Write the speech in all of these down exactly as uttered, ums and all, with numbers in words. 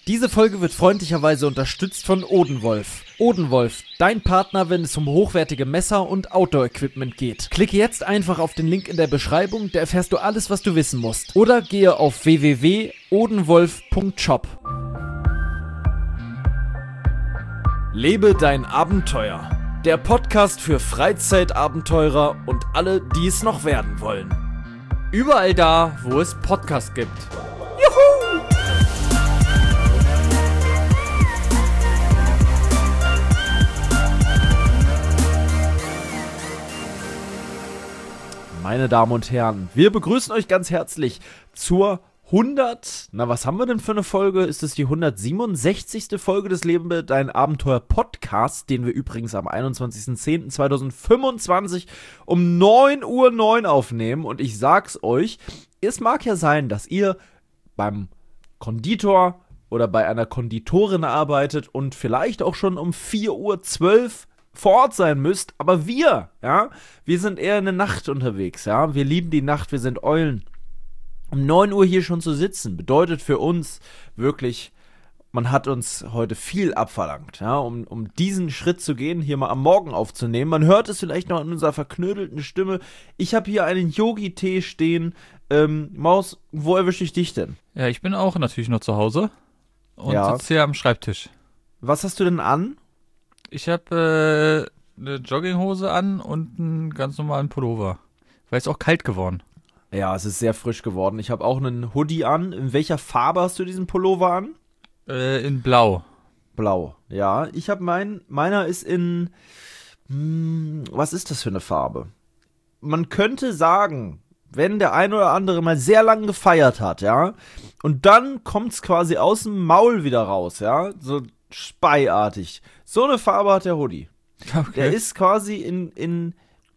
Diese Folge wird freundlicherweise unterstützt von Odenwolf. Odenwolf, dein Partner, wenn es um hochwertige Messer und Outdoor-Equipment geht. Klicke jetzt einfach auf den Link in der Beschreibung, da erfährst du alles, was du wissen musst. Oder gehe auf w w w punkt odenwolf punkt shop. Lebe dein Abenteuer. Der Podcast für Freizeitabenteurer und alle, die es noch werden wollen. Überall da, wo es Podcasts gibt. Juhu! Meine Damen und Herren, wir begrüßen euch ganz herzlich zur hundert, na was haben wir denn für eine Folge? Ist es die hundertsiebenundsechzigste Folge des Lebe dein Abenteuer Podcast, den wir übrigens am einundzwanzigsten zehnten zweitausendfünfundzwanzig um neun Uhr neun aufnehmen. Und ich sag's euch, es mag ja sein, dass ihr beim Konditor oder bei einer Konditorin arbeitet und vielleicht auch schon um vier Uhr zwölf vor Ort sein müsst, aber wir, ja, wir sind eher in der Nacht unterwegs, ja, wir lieben die Nacht, wir sind Eulen. Um neun Uhr hier schon zu sitzen, bedeutet für uns wirklich, man hat uns heute viel abverlangt, ja, um, um diesen Schritt zu gehen, hier mal am Morgen aufzunehmen. Man hört es vielleicht noch in unserer verknödelten Stimme. Ich habe hier einen Yogi-Tee stehen. Ähm, Maus, wo erwische ich dich denn? Ja, ich bin auch natürlich noch zu Hause und Ja. sitze hier am Schreibtisch. Was hast du denn an? Ich habe äh, eine Jogginghose an und einen ganz normalen Pullover, weil es auch kalt geworden. Ja, es ist sehr frisch geworden. Ich habe auch einen Hoodie an. In welcher Farbe hast du diesen Pullover an? Äh, in Blau. Blau, ja. Ich habe meinen, meiner ist in, hm, was ist das für eine Farbe? Man könnte sagen, wenn der ein oder andere mal sehr lang gefeiert hat, ja, und dann kommt's quasi aus dem Maul wieder raus, ja, so speiartig. So eine Farbe hat der Hoodie. Okay. Der ist quasi in, in,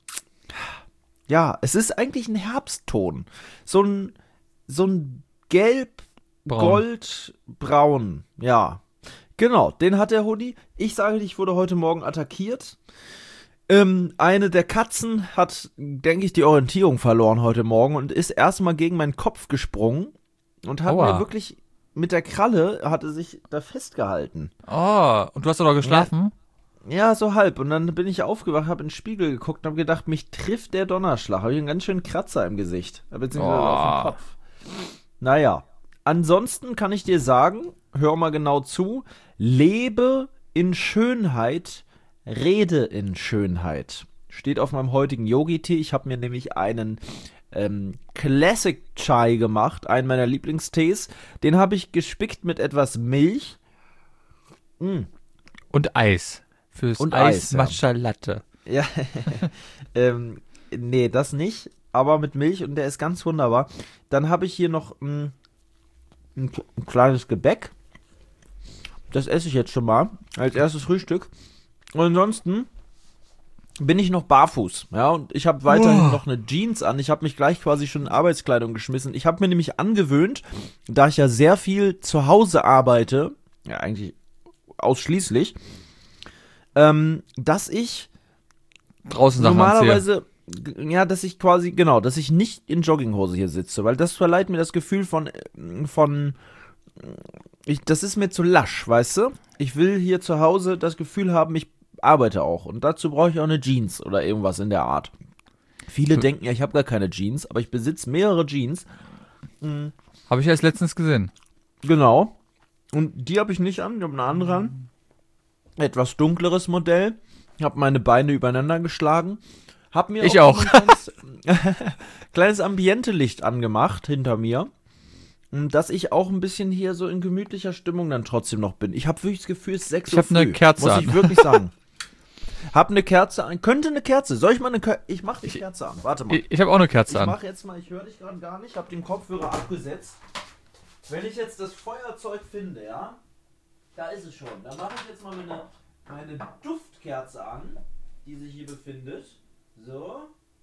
ja, es ist eigentlich ein Herbstton. So ein, so ein gelb, Braun. gold, braun, ja. Genau, den hat der Hoodie. Ich sage dir, ich wurde heute Morgen attackiert. Ähm, eine der Katzen hat, denke ich, die Orientierung verloren heute Morgen und ist erstmal gegen meinen Kopf gesprungen und hat Aua. mir wirklich mit der Kralle, hatte sich da festgehalten. Oh, und du hast doch noch geschlafen? Ja, so halb. Und dann bin ich aufgewacht, habe in den Spiegel geguckt und habe gedacht, mich trifft der Donnerschlag. Habe ich einen ganz schönen Kratzer im Gesicht. Beziehungsweise Oh. auf dem Kopf. Naja. Ansonsten kann ich dir sagen, hör mal genau zu, lebe in Schönheit, rede in Schönheit. Steht auf meinem heutigen Yogi-Tee. Ich habe mir nämlich einen ähm, Classic Chai gemacht, einen meiner Lieblingstees. Den habe ich gespickt mit etwas Milch. Mm. Und Eis. Fürs Und Eis, Eis, ja. Matcha Latte. Ja, ähm, nee, das nicht, aber mit Milch und der ist ganz wunderbar. Dann habe ich hier noch ein, ein, ein kleines Gebäck. Das esse ich jetzt schon mal als erstes Frühstück. Und ansonsten bin ich noch barfuß, ja, und ich habe weiterhin Oh. noch eine Jeans an. Ich habe mich gleich quasi schon in Arbeitskleidung geschmissen. Ich habe mir nämlich angewöhnt, da ich ja sehr viel zu Hause arbeite, ja, eigentlich ausschließlich, ähm, dass ich Draußen Sachen anziehe. normalerweise, g- ja, dass ich quasi, genau, dass ich nicht in Jogginghose hier sitze, weil das verleiht mir das Gefühl von, äh, von, ich, das ist mir zu lasch, weißt du? Ich will hier zu Hause das Gefühl haben, ich arbeite auch und dazu brauche ich auch eine Jeans oder irgendwas in der Art. Viele Du- denken ja, ich habe gar keine Jeans, aber ich besitze mehrere Jeans. Mhm. Habe ich erst letztens gesehen. Genau. Und die habe ich nicht an, ich habe eine andere an. Etwas dunkleres Modell. Ich habe meine Beine übereinander geschlagen. Hab mir Ich auch, auch. noch ein kleines, kleines Ambiente-Licht angemacht hinter mir. Und dass ich auch ein bisschen hier so in gemütlicher Stimmung dann trotzdem noch bin. Ich habe wirklich das Gefühl, es ist sechs Ich Uhr hab eine früh, Kerze muss an. ich wirklich sagen. Hab eine Kerze an. Könnte eine Kerze. Soll ich mal eine Kerze? Ich mach die Kerze an. Warte mal. Ich, ich habe auch eine Kerze Ich an. mach jetzt mal, ich höre dich gerade gar nicht, habe den Kopfhörer abgesetzt. Wenn ich jetzt das Feuerzeug finde, ja, da ist es schon. Dann mache ich jetzt mal meine, meine Duftkerze an, die sich hier befindet. So.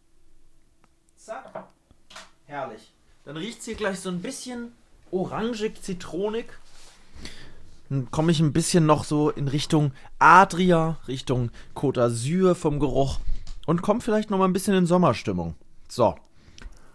Zack. Herrlich. Dann riecht es hier gleich so ein bisschen orangig, zitronig. Dann komme ich ein bisschen noch so in Richtung Adria, Richtung Côte d'Azur vom Geruch und komme vielleicht noch mal ein bisschen in Sommerstimmung. So.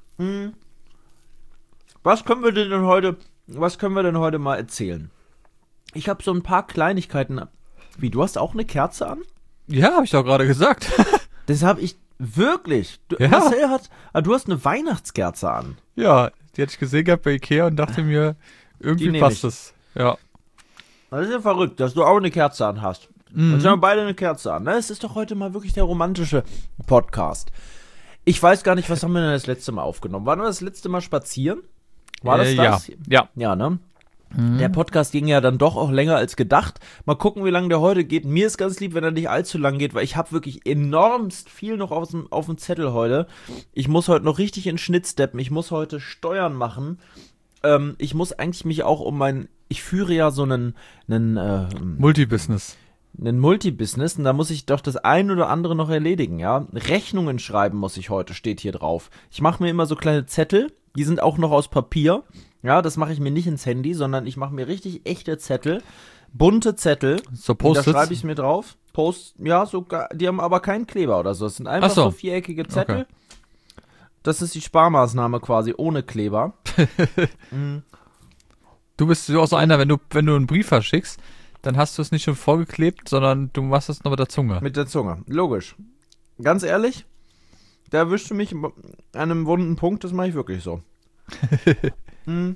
Was können wir denn heute, was können wir denn heute mal erzählen? Ich habe so ein paar Kleinigkeiten. Wie, du hast auch eine Kerze an? Ja, habe ich doch gerade gesagt. Das habe ich wirklich. Du, Ja. Marcel hat, ah, du hast eine Weihnachtskerze an. Ja, die hatte ich gesehen gehabt bei Ikea und dachte mir, Die irgendwie nehm passt ich. es. Ja. Das ist ja verrückt, dass du auch eine Kerze an hast. Mhm. Jetzt haben wir beide eine Kerze an. Ne? Es ist doch heute mal wirklich der romantische Podcast. Ich weiß gar nicht, was haben wir denn das letzte Mal aufgenommen? Waren wir das letzte Mal spazieren? War das äh, das? Ja. ja. Ja, ne? Der Podcast ging ja dann doch auch länger als gedacht. Mal gucken, wie lange der heute geht. Mir ist ganz lieb, wenn er nicht allzu lang geht, weil ich habe wirklich enormst viel noch auf dem, auf dem Zettel heute. Ich muss heute noch richtig in Schnitt steppen. Ich muss heute Steuern machen. Ähm, ich muss eigentlich mich auch um mein... Ich führe ja so einen... einen äh, Multibusiness. einen Multibusiness und da muss ich doch das ein oder andere noch erledigen, ja. Rechnungen schreiben muss ich heute, steht hier drauf. Ich mache mir immer so kleine Zettel, die sind auch noch aus Papier. Ja, das mache ich mir nicht ins Handy, sondern ich mache mir richtig echte Zettel, bunte Zettel. So Und da Post-its? schreibe ich mir drauf. Post, ja, sogar, die haben aber keinen Kleber oder so. Das sind einfach Ach so. so viereckige Zettel. Okay. Das ist die Sparmaßnahme quasi ohne Kleber. Mhm. Du bist so auch so einer, wenn du, wenn du einen Brief verschickst, dann hast du es nicht schon vorgeklebt, sondern du machst es noch mit der Zunge. Mit der Zunge, logisch. Ganz ehrlich, da erwischst du mich an einem wunden Punkt, das mache ich wirklich so. Hm.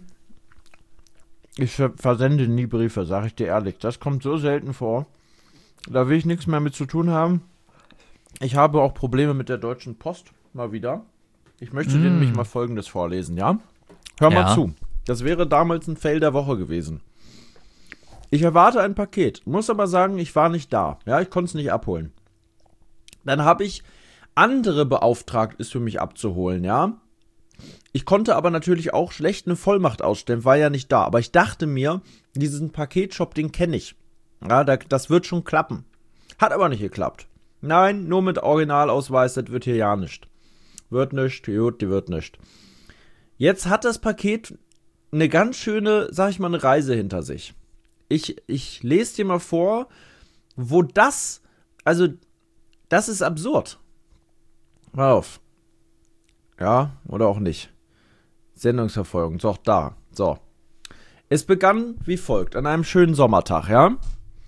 Ich ver versende nie Briefe, sage ich dir ehrlich. Das kommt so selten vor. Da will ich nichts mehr mit zu tun haben. Ich habe auch Probleme mit der Deutschen Post, mal wieder. Ich möchte Mm. dir nämlich mal Folgendes vorlesen, ja? Hör mal Ja. zu. Das wäre damals ein Fail der Woche gewesen. Ich erwarte ein Paket, muss aber sagen, ich war nicht da. Ja, ich konnte es nicht abholen. Dann habe ich andere beauftragt, es für mich abzuholen, ja? Ich konnte aber natürlich auch schlecht eine Vollmacht ausstellen, war ja nicht da. Aber ich dachte mir, diesen Paketshop, den kenne ich. Ja, da, das wird schon klappen. Hat aber nicht geklappt. Nein, nur mit Originalausweis, das wird hier ja nicht. Wird nicht, gut, die wird nicht. Jetzt hat das Paket eine ganz schöne, sag ich mal, eine Reise hinter sich. Ich, ich lese dir mal vor, wo das, also, das ist absurd. Mal auf. Ja, oder auch nicht. Sendungsverfolgung, doch da. So. Es begann wie folgt, an einem schönen Sommertag, ja?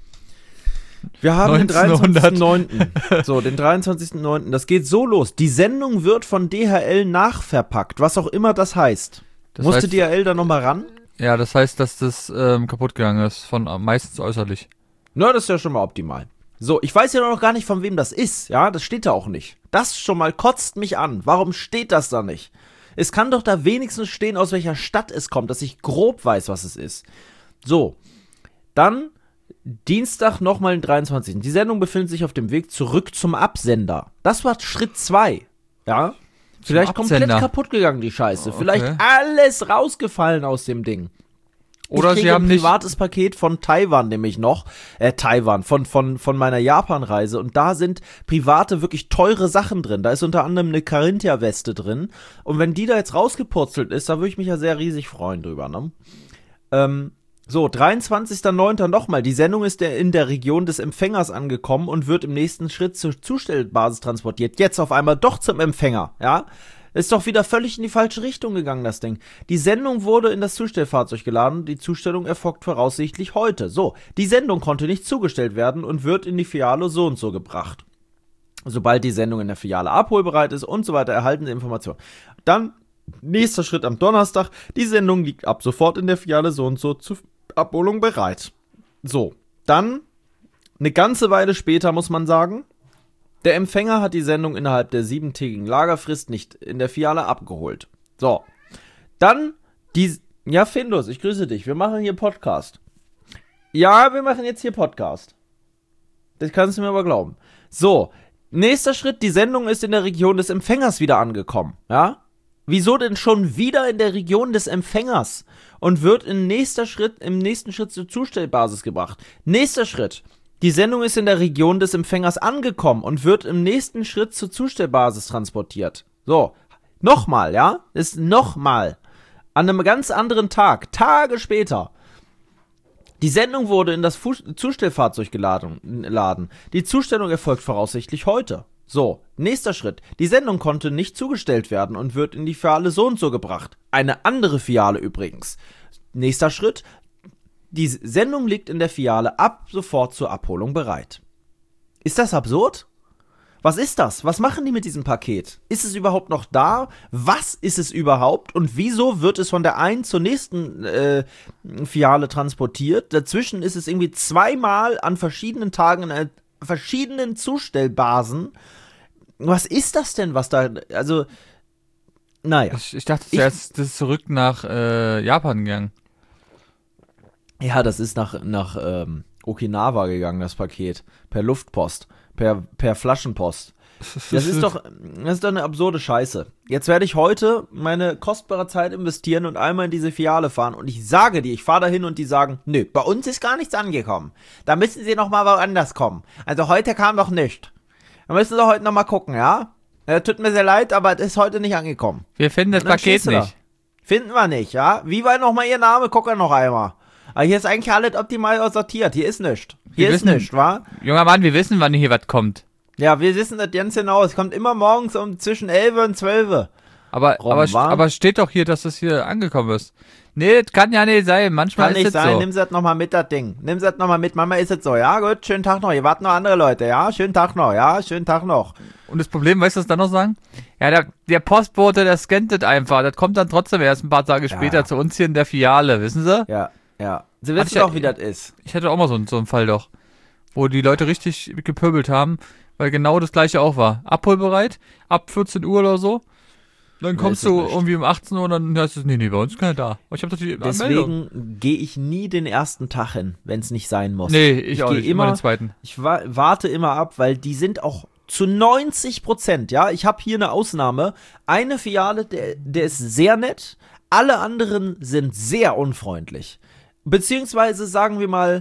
Wir haben den dreiundzwanzigsten neunten So, den dreiundzwanzigsten neunten Das geht so los. Die Sendung wird von D H L nachverpackt, was auch immer das heißt. Das Musste heißt- D H L da nochmal ran? Ja, das heißt, dass das ähm, kaputt gegangen ist, von äh, meistens äußerlich. Na, das ist ja schon mal optimal. So, ich weiß ja noch gar nicht, von wem das ist, ja? Das steht da auch nicht. Das schon mal kotzt mich an. Warum steht das da nicht? Es kann doch da wenigstens stehen, aus welcher Stadt es kommt, dass ich grob weiß, was es ist. So, dann Dienstag nochmal den dreiundzwanzigsten Die Sendung befindet sich auf dem Weg zurück zum Absender. Das war Schritt zwei, ja? Vielleicht komplett Absender. kaputt gegangen, die Scheiße. Okay. Vielleicht alles rausgefallen aus dem Ding. Oder ich kriege sie haben ein nicht. privates Paket von Taiwan nämlich noch, äh, Taiwan, von, von, von meiner Japan-Reise und da sind private, wirklich teure Sachen drin. Da ist unter anderem eine Carinthia-Weste drin und wenn die da jetzt rausgepurzelt ist, da würde ich mich ja sehr riesig freuen drüber, ne? Ähm, so, dreiundzwanzigsten neunten nochmal. Die Sendung ist der, in der Region des Empfängers angekommen und wird im nächsten Schritt zur Zustellbasis transportiert. Jetzt auf einmal doch zum Empfänger, ja? Ist doch wieder völlig in die falsche Richtung gegangen, das Ding. Die Sendung wurde in das Zustellfahrzeug geladen. Die Zustellung erfolgt voraussichtlich heute. So, die Sendung konnte nicht zugestellt werden und wird in die Filiale so und so gebracht. Sobald die Sendung in der Filiale abholbereit ist und so weiter, erhalten Sie Informationen. Dann, nächster Schritt am Donnerstag. Die Sendung liegt ab sofort in der Filiale so und so zur Abholung bereit. So, dann, eine ganze Weile später, muss man sagen, der Empfänger hat die Sendung innerhalb der siebentägigen Lagerfrist nicht in der Filiale abgeholt. So, dann die... Ja, Findus, ich grüße dich. Wir machen hier Podcast. Ja, wir machen jetzt hier Podcast. Das kannst du mir aber glauben. So, nächster Schritt, die Sendung ist in der Region des Empfängers wieder angekommen. Ja? Wieso denn schon wieder in der Region des Empfängers? Und wird in nächster Schritt, im nächsten Schritt zur Zustellbasis gebracht. Nächster Schritt. Die Sendung ist in der Region des Empfängers angekommen und wird im nächsten Schritt zur Zustellbasis transportiert. So, nochmal, ja? Ist nochmal. An einem ganz anderen Tag, Tage später. Die Sendung wurde in das Fu- Zustellfahrzeug geladen, laden. Die Zustellung erfolgt voraussichtlich heute. So, nächster Schritt. Die Sendung konnte nicht zugestellt werden und wird in die Filiale so und so gebracht. Eine andere Filiale übrigens. Nächster Schritt. Die Sendung liegt in der Filiale ab sofort zur Abholung bereit. Ist das absurd? Was ist das? Was machen die mit diesem Paket? Ist es überhaupt noch da? Was ist es überhaupt? Und wieso wird es von der einen zur nächsten äh, Filiale transportiert? Dazwischen ist es irgendwie zweimal an verschiedenen Tagen in äh, verschiedenen Zustellbasen. Was ist das denn, was da, also, naja. Ich, ich dachte zuerst, das ist zurück nach äh, Japan gegangen. Ja, das ist nach, nach ähm, Okinawa gegangen, das Paket. Per Luftpost. Per, per Flaschenpost. Das ist doch, das ist doch eine absurde Scheiße. Jetzt werde ich heute meine kostbare Zeit investieren und einmal in diese Filiale fahren. Und ich sage dir, ich fahre dahin und die sagen, nö, bei uns ist gar nichts angekommen. Da müssen sie noch mal woanders kommen. Also heute kam doch nichts. Da müssen sie heute noch mal gucken, ja? Ja, tut mir sehr leid, aber es ist heute nicht angekommen. Wir finden das Paket nicht. Da. Finden wir nicht, ja? Wie war noch mal ihr Name? Guck noch einmal. Aber hier ist eigentlich alles optimal sortiert. Hier ist nichts. Hier Wir ist wissen- nichts, wa? Junger Mann, wir wissen, wann hier was kommt. Ja, wir wissen das ganz genau. Es kommt immer morgens um zwischen elf und zwölf. Aber, Rom, aber, wa? aber steht doch hier, dass das hier angekommen ist. Nee, das kann ja nicht sein. Manchmal Kann ist nicht es sein. so. Nimm sie das nochmal mit, das Ding. Nimm sie das nochmal mit. Manchmal ist es so. Ja, gut. Schönen Tag noch. Hier warten noch andere Leute. Ja, schönen Tag noch. Ja, schönen Tag noch. Und das Problem, weißt du, was dann noch sagen? Ja, der, der Postbote, der scannt das einfach. Das kommt dann trotzdem erst ein paar Tage Ja. später zu uns hier in der Filiale, wissen Sie? Ja, ja. Sie Hat wissen ja- doch, wie das ist. Ich hatte auch mal so, einen- so einen Fall doch, wo die Leute richtig gepöbelt haben, weil genau das gleiche auch war. Abholbereit, ab vierzehn Uhr oder so. Dann Nee, kommst ist es du nicht. irgendwie um achtzehn Uhr und dann heißt es, nee, nee, bei uns ist keiner da. Aber ich hab doch die Anmeldung. Deswegen gehe ich nie den ersten Tag hin, wenn es nicht sein muss. Nee, ich, Ich auch geh nicht. immer- Immer den zweiten. Ich wa warte immer ab, weil die sind auch zu neunzig Prozent, ja, ich habe hier eine Ausnahme. Eine Filiale, der, der ist sehr nett, alle anderen sind sehr unfreundlich. Beziehungsweise sagen wir mal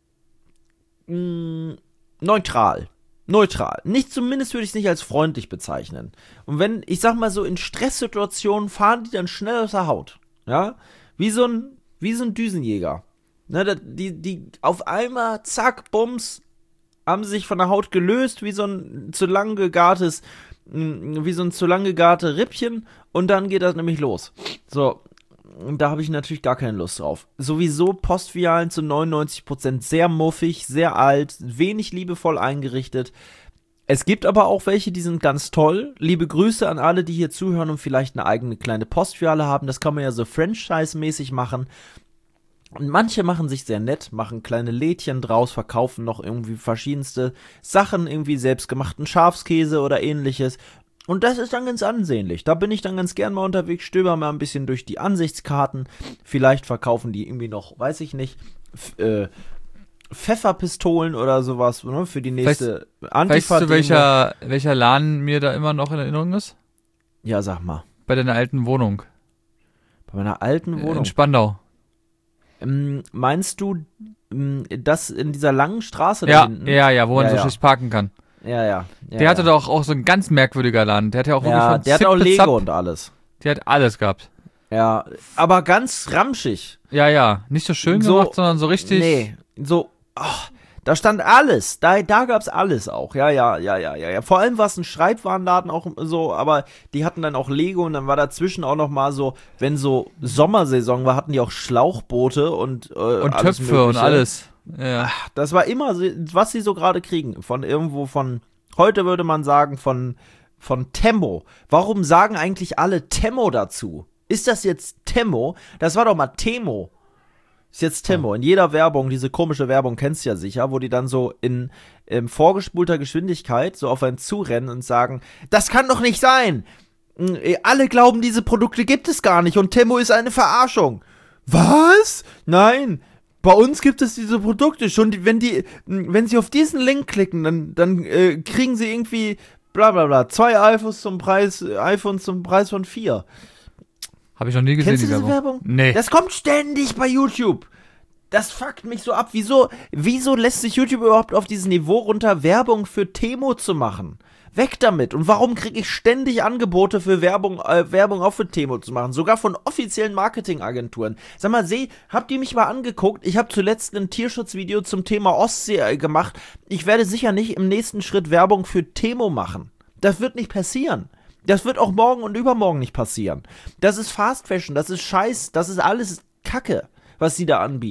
mh, neutral. Neutral. Nicht, zumindest würde ich es nicht als freundlich bezeichnen. Und wenn, ich sag mal so, in Stresssituationen fahren die dann schnell aus der Haut. Ja? Wie so ein, wie so ein Düsenjäger. Ne, da- die, die auf einmal, zack, bums, haben sie sich von der Haut gelöst, wie so ein zu lang gegartes, mh, wie so ein zu lang gegarte Rippchen, und dann geht das nämlich los. So, und da habe ich natürlich gar keine Lust drauf. Sowieso Postfilialen zu neunundneunzig Prozent sehr muffig, sehr alt, wenig liebevoll eingerichtet. Es gibt aber auch welche, die sind ganz toll. Liebe Grüße an alle, die hier zuhören und vielleicht eine eigene kleine Postfiliale haben. Das kann man ja so Franchise-mäßig machen. Und manche machen sich sehr nett, machen kleine Lädchen draus, verkaufen noch irgendwie verschiedenste Sachen, irgendwie selbstgemachten Schafskäse oder ähnliches. Und das ist dann ganz ansehnlich. Da bin ich dann ganz gern mal unterwegs, stöber mal ein bisschen durch die Ansichtskarten. Vielleicht verkaufen die irgendwie noch, weiß ich nicht, f- äh, Pfefferpistolen oder sowas, ne, für die nächste Antifa. Weißt du, welcher, welcher Laden mir da immer noch in Erinnerung ist? Ja, sag mal. Bei deiner alten Wohnung. Bei meiner alten Wohnung. In Spandau. Ähm, meinst du, ähm, das in dieser langen Straße da Ja, hinten? ja, ja, wo man Ja, so ja. schlecht parken kann. Ja, ja. ja Der hatte ja. doch auch so ein ganz merkwürdiger Laden. Der hat ja auch wirklich Ja, von der hat Zip auch bis Lego Zap. und alles. Der hat alles gehabt. Ja, aber ganz ramschig. Ja, ja. Nicht so schön So- gemacht, sondern so richtig. Nee, so, ach, da stand alles. Da, da gab's alles auch. Ja, ja, ja, ja, ja. ja. Vor allem war es ein Schreibwarenladen auch so, aber die hatten dann auch Lego und dann war dazwischen auch noch mal so, wenn so Sommersaison war, hatten die auch Schlauchboote und äh, Und alles Töpfe und Mögliche. alles. Ja. Das war immer, so, was sie so gerade kriegen. Von irgendwo von, heute würde man sagen, von, von Temmo. Warum sagen eigentlich alle Temmo dazu? Ist das jetzt Temmo? Das war doch mal Temo. Ist jetzt Temmo. In jeder Werbung, diese komische Werbung kennst du ja sicher, wo die dann so in ähm, vorgespulter Geschwindigkeit so auf einen zurennen und sagen, das kann doch nicht sein. Mm, äh, Alle glauben, diese Produkte gibt es gar nicht und Temmo ist eine Verarschung. Was? Nein. Bei uns gibt es diese Produkte schon, die, wenn die, wenn sie auf diesen Link klicken, dann, dann äh, kriegen sie irgendwie bla bla bla, zwei iPhones zum Preis, äh, iPhones zum Preis von vier. Habe ich noch nie gesehen, Kennst du die diese Werbung. Werbung? Nee. Das kommt ständig bei YouTube. Das fuckt mich so ab. Wieso, wieso lässt sich YouTube überhaupt auf dieses Niveau runter, Werbung für Temo zu machen? Weg damit. Und warum kriege ich ständig Angebote für Werbung, äh, Werbung auch für Temo zu machen? Sogar von offiziellen Marketingagenturen. Sag mal, seh, habt ihr mich mal angeguckt? Ich habe zuletzt ein Tierschutzvideo zum Thema Ostsee äh, gemacht. Ich werde sicher nicht im nächsten Schritt Werbung für Temo machen. Das wird nicht passieren. Das wird auch morgen und übermorgen nicht passieren. Das ist Fast Fashion, das ist Scheiß, das ist alles Kacke, was sie da anbieten.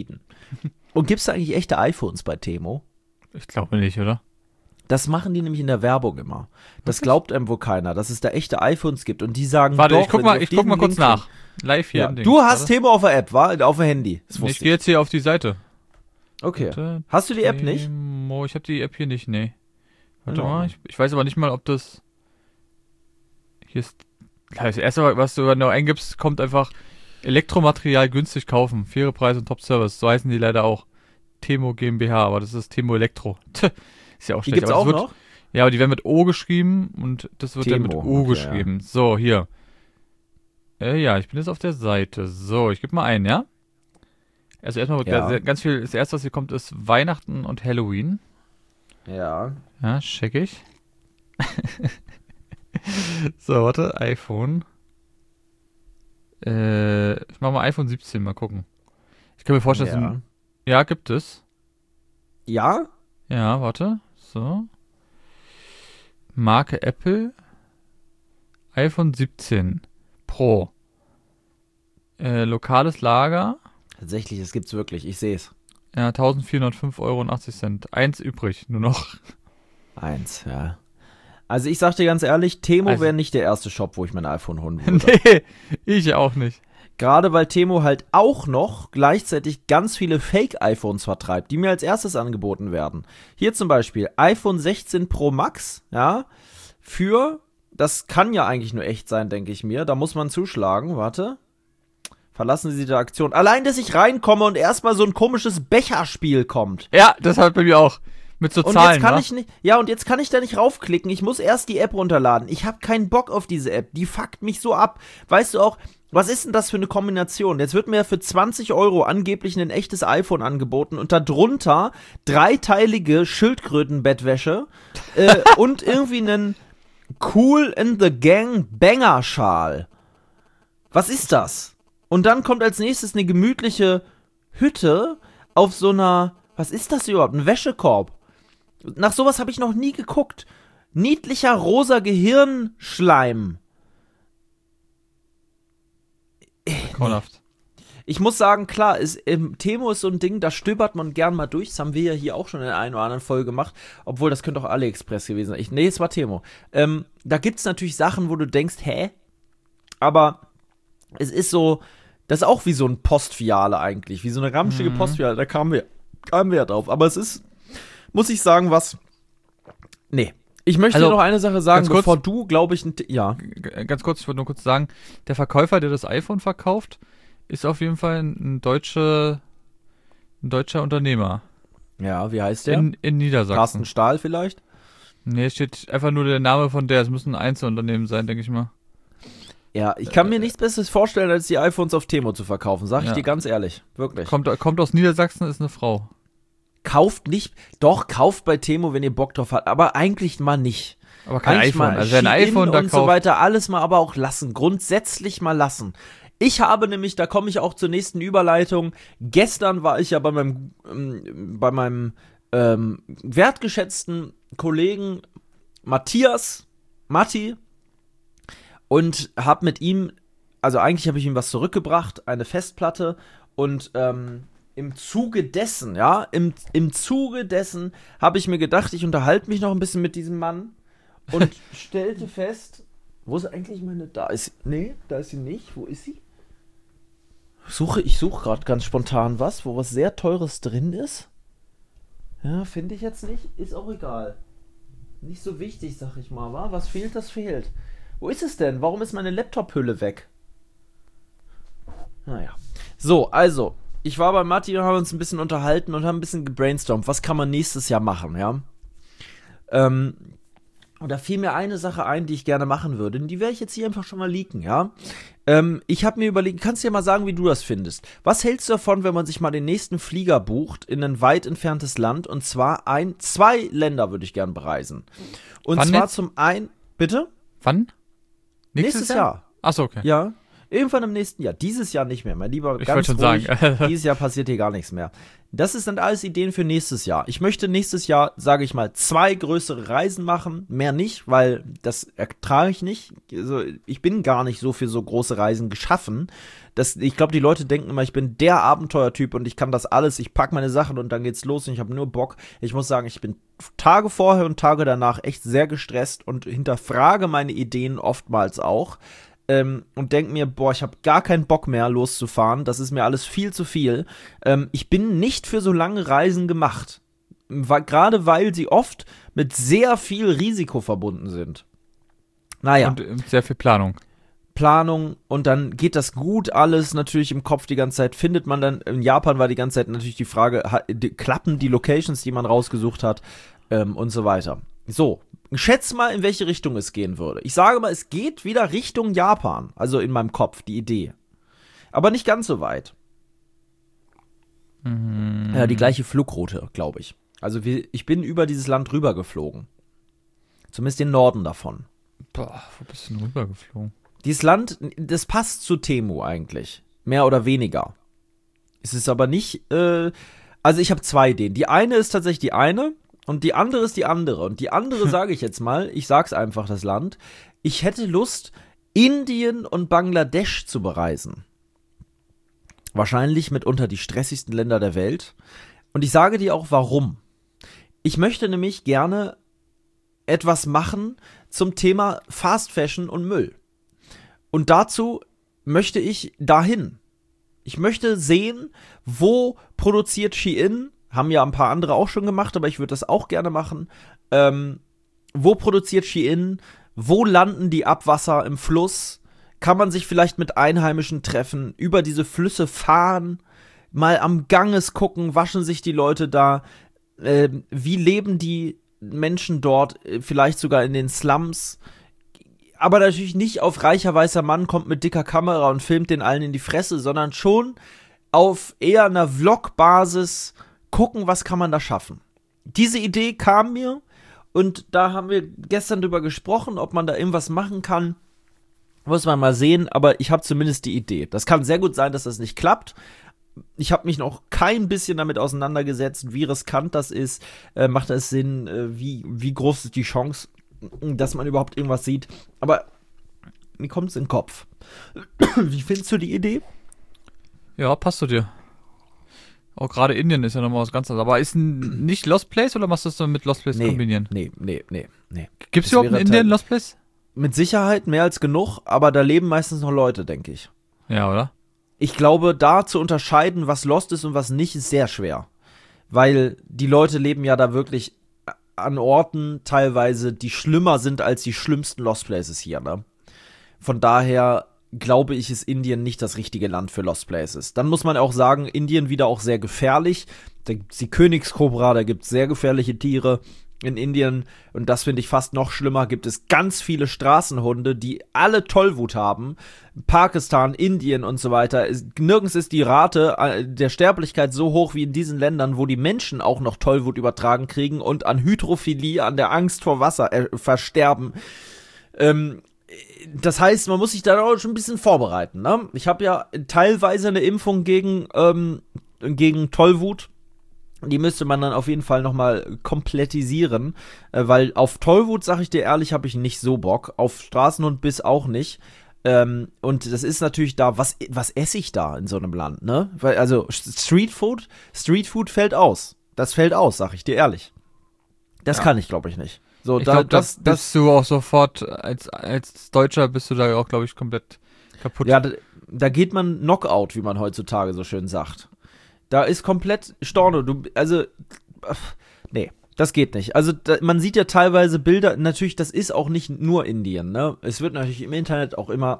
Und gibt es da eigentlich echte iPhones bei Temo? Ich glaube nicht, oder? Das machen die nämlich in der Werbung immer. Das glaubt einem wohl keiner, dass es da echte iPhones gibt. Und die sagen, Warte, doch, ich guck wenn mal, die ich auf guck mal diesen kurz Link nach. Live hier Ja, im Ding. du hast Warte. Temo auf der App, war? Auf dem Handy. Das Ich wusste gehe jetzt hier auf die Seite. Okay. Warte, Hast du die App nicht? Temo, ich habe die App hier nicht, nee. Warte In mal, Ordnung. ich, ich weiß aber nicht mal, ob das. Hier ist. Ja, das erste, was du noch eingibst, kommt einfach Elektromaterial günstig kaufen. Faire Preise und Top-Service. So heißen die leider auch. Temo GmbH, aber das ist Temo Elektro. Tch, ist ja auch Die schlecht. gibt's aber auch das wird, noch? Ja, aber die werden mit O geschrieben und das wird dann mit Temo, U okay, geschrieben. So, hier. Äh, ja, ich bin jetzt auf der Seite. So, ich gebe mal ein, ja? Also erstmal Ja. ganz, ganz viel, das erste, was hier kommt, ist Weihnachten und Halloween. Ja. Ja, check ich. So, warte, iPhone. Äh, ich mach mal iPhone siebzehn, mal gucken. Ich kann mir vorstellen, dass Ja. ein, ja, gibt es. Ja? Ja, warte. So. Marke Apple. iPhone siebzehn Pro. Äh, lokales Lager. Tatsächlich, das gibt's wirklich. Ich sehe es. Ja, eintausendvierhundertfünf Euro und achtzig Cent. Eins übrig, nur noch. Eins, ja. Also ich sag dir ganz ehrlich, Temo Also- wäre nicht der erste Shop, wo ich mein iPhone holen würde. Nee, ich auch nicht. Gerade weil Temo halt auch noch gleichzeitig ganz viele Fake-iPhones vertreibt, die mir als erstes angeboten werden. Hier zum Beispiel iPhone sechzehn Pro Max, ja, für, das kann ja eigentlich nur echt sein, denke ich mir. Da muss man zuschlagen, warte. Verlassen Sie die Aktion. Allein, dass ich reinkomme und erstmal so ein komisches Becherspiel kommt. Ja, das hat bei mir auch. Mit so Und Zahlen, jetzt kann wa? ich nicht, ja, und jetzt kann ich da nicht raufklicken. Ich muss erst die App runterladen. Ich habe keinen Bock auf diese App. Die fuckt mich so ab. Weißt du auch, was ist denn das für eine Kombination? Jetzt wird mir für zwanzig Euro angeblich ein echtes iPhone angeboten und darunter dreiteilige Schildkrötenbettwäsche äh, und irgendwie einen Cool in the Gang Banger-Schal. Was ist das? Und dann kommt als nächstes eine gemütliche Hütte auf so einer, was ist das überhaupt? Ein Wäschekorb. Nach sowas habe ich noch nie geguckt. Niedlicher rosa Gehirnschleim. Grauenhaft. Ich muss sagen, klar, ist, im Temo ist so ein Ding, da stöbert man gern mal durch. Das haben wir ja hier auch schon in der einen oder anderen Folge gemacht. Obwohl, das könnte auch AliExpress gewesen sein. Ich, nee, es war Temo. Ähm, da gibt es natürlich Sachen, wo du denkst, hä? Aber es ist so, das ist auch wie so ein Postfiliale eigentlich. Wie so eine ramschige Mhm. Postfiliale. Da kamen wir, kamen wir ja drauf. Aber es ist, muss ich sagen, was. Nee. Ich möchte Also, dir noch eine Sache sagen, ganz kurz- bevor du, glaube ich, ein T- ja. G- Ganz kurz, ich wollte nur kurz sagen, der Verkäufer, der das iPhone verkauft, ist auf jeden Fall ein, deutsche, ein deutscher Unternehmer. Ja, wie heißt der? In, in Niedersachsen. Carsten Stahl vielleicht? Nee, steht einfach nur der Name von der. Es muss ein Einzelunternehmen sein, denke ich mal. Ja, ich kann mir nichts Besseres vorstellen, als die iPhones auf Temo zu verkaufen, sag ich Ja. dir ganz ehrlich. Wirklich. Kommt, kommt aus Niedersachsen, ist eine Frau. Kauft nicht, doch, kauft bei Temo, wenn ihr Bock drauf habt, aber eigentlich mal nicht. Aber kein Eigentlich iPhone. mal Also wer ein Shein iPhone da und so kauft. weiter, alles mal aber auch lassen. Grundsätzlich mal lassen. Ich habe nämlich, da komme ich auch zur nächsten Überleitung. Gestern war ich ja bei meinem, ähm, bei meinem ähm, wertgeschätzten Kollegen Matthias, Matti, und habe mit ihm, also eigentlich habe ich ihm was zurückgebracht, eine Festplatte, und ähm, im Zuge dessen, ja, im, im Zuge dessen habe ich mir gedacht, ich unterhalte mich noch ein bisschen mit diesem Mann und stellte fest, wo ist eigentlich meine, da ist, nee, da ist sie nicht, wo ist sie? Suche, ich suche gerade ganz spontan was, wo was sehr Teures drin ist. Ja, finde ich jetzt nicht, ist auch egal. Nicht so wichtig, sag ich mal, wa? Was fehlt, das fehlt. Wo ist es denn? Warum ist meine Laptop-Hülle weg? Naja. So, also, ich war bei Matti und haben uns ein bisschen unterhalten und haben ein bisschen gebrainstormt. Was kann man nächstes Jahr machen, ja? Ähm, und da fiel mir eine Sache ein, die ich gerne machen würde. Und die werde ich jetzt hier einfach schon mal leaken, ja? Ähm, ich habe mir überlegt, kannst du dir mal sagen, wie du das findest? Was hältst du davon, wenn man sich mal den nächsten Flieger bucht in ein weit entferntes Land? Und zwar ein, zwei Länder würde ich gern bereisen. Und Wann zwar jetzt? zum einen, bitte? Wann? Nächstes Jahr. Achso, okay. Ja. Irgendwann im nächsten Jahr. Dieses Jahr nicht mehr, mein Lieber. Ich Ganz wollte schon ruhig. sagen. Dieses Jahr passiert hier gar nichts mehr. Das ist dann alles Ideen für nächstes Jahr. Ich möchte nächstes Jahr, sage ich mal, zwei größere Reisen machen. Mehr nicht, weil das ertrage ich nicht. Also, ich bin gar nicht so für so große Reisen geschaffen. Das, ich glaube, die Leute denken immer, ich bin der Abenteuertyp und ich kann das alles. Ich packe meine Sachen und dann geht's los und ich habe nur Bock. Ich muss sagen, ich bin Tage vorher und Tage danach echt sehr gestresst und hinterfrage meine Ideen oftmals auch. Ähm, und denke mir, boah, ich habe gar keinen Bock mehr loszufahren, das ist mir alles viel zu viel. Ähm, ich bin nicht für so lange Reisen gemacht, gerade weil sie oft mit sehr viel Risiko verbunden sind. Naja. Und äh, sehr viel Planung. Planung und dann geht das gut alles natürlich im Kopf die ganze Zeit, findet man dann, in Japan war die ganze Zeit natürlich die Frage, ha, die, klappen die Locations, die man rausgesucht hat ähm, und so weiter. So, schätz mal, in welche Richtung es gehen würde. Ich sage mal, es geht wieder Richtung Japan, also in meinem Kopf, die Idee. Aber nicht ganz so weit. Mhm. Ja, die gleiche Flugroute, glaube ich. Also wir, ich bin über dieses Land rüber geflogen. Zumindest den Norden davon. Boah, wo bist du denn rübergeflogen? Dieses Land, das passt zu Temu eigentlich. Mehr oder weniger. Es ist aber nicht, äh, also ich habe zwei Ideen. Die eine ist tatsächlich die eine und die andere ist die andere. Und die andere sage ich jetzt mal, ich sag's einfach, das Land. Ich hätte Lust, Indien und Bangladesch zu bereisen. Wahrscheinlich mitunter die stressigsten Länder der Welt. Und ich sage dir auch, warum. Ich möchte nämlich gerne etwas machen zum Thema Fast Fashion und Müll. Und dazu möchte ich dahin. Ich möchte sehen, wo produziert Shein, haben ja ein paar andere auch schon gemacht, aber ich würde das auch gerne machen. Ähm, wo produziert Shein? Wo landen die Abwasser im Fluss? Kann man sich vielleicht mit Einheimischen treffen, über diese Flüsse fahren, mal am Ganges gucken, waschen sich die Leute da? Äh, wie leben die Menschen dort? Vielleicht sogar in den Slums? Aber natürlich nicht auf reicher weißer Mann kommt mit dicker Kamera und filmt den allen in die Fresse, sondern schon auf eher einer Vlog-Basis gucken, was kann man da schaffen. Diese Idee kam mir und da haben wir gestern drüber gesprochen, ob man da irgendwas machen kann. Muss man mal sehen, aber ich habe zumindest die Idee. Das kann sehr gut sein, dass das nicht klappt. Ich habe mich noch kein bisschen damit auseinandergesetzt, wie riskant das ist. Äh, macht das Sinn? Äh, wie, wie groß ist die Chance, dass man überhaupt irgendwas sieht? Aber mir kommt es in den Kopf. Wie findest du die Idee? Ja, passt zu dir. Auch gerade Indien ist ja nochmal was ganz anderes. Aber ist ein, nicht Lost Place oder machst du das dann mit Lost Place nee, kombinieren? Nee, nee, nee, nee. Gibt es überhaupt in Indien Lost Place? Mit Sicherheit mehr als genug, aber da leben meistens noch Leute, denke ich. Ja, oder? Ich glaube, da zu unterscheiden, was Lost ist und was nicht, ist sehr schwer. Weil die Leute leben ja da wirklich an Orten teilweise, die schlimmer sind als die schlimmsten Lost Places hier, ne? Von daher glaube ich, ist Indien nicht das richtige Land für Lost Places. Dann muss man auch sagen, Indien wieder auch sehr gefährlich. Da gibt's die Königskobra, da gibt's sehr gefährliche Tiere in Indien. Und das finde ich fast noch schlimmer. Gibt es ganz viele Straßenhunde, die alle Tollwut haben. Pakistan, Indien und so weiter. Nirgends ist die Rate der Sterblichkeit so hoch wie in diesen Ländern, wo die Menschen auch noch Tollwut übertragen kriegen und an Hydrophilie, an der Angst vor Wasser äh, versterben. Ähm, Das heißt, man muss sich da auch schon ein bisschen vorbereiten, ne? Ich habe ja teilweise eine Impfung gegen, ähm, gegen Tollwut. Die müsste man dann auf jeden Fall nochmal komplettisieren. Äh, weil auf Tollwut, sag ich dir ehrlich, habe ich nicht so Bock. Auf Straßenhundbiss auch nicht. Ähm, und das ist natürlich da, was, was esse ich da in so einem Land, ne? Weil, also Streetfood, Streetfood fällt aus. Das fällt aus, sag ich dir ehrlich. Das Ja. kann ich, glaube ich, nicht. So, Ich da, glaube, das, das das, bist du auch sofort, als, als Deutscher bist du da auch, glaube ich, komplett kaputt. ja, da, da geht man Knockout, wie man heutzutage so schön sagt. Da ist komplett Storno. Du, also, pff, nee, das geht nicht. Also, da, man sieht ja teilweise Bilder, natürlich, das ist auch nicht nur Indien, ne? Es wird natürlich im Internet auch immer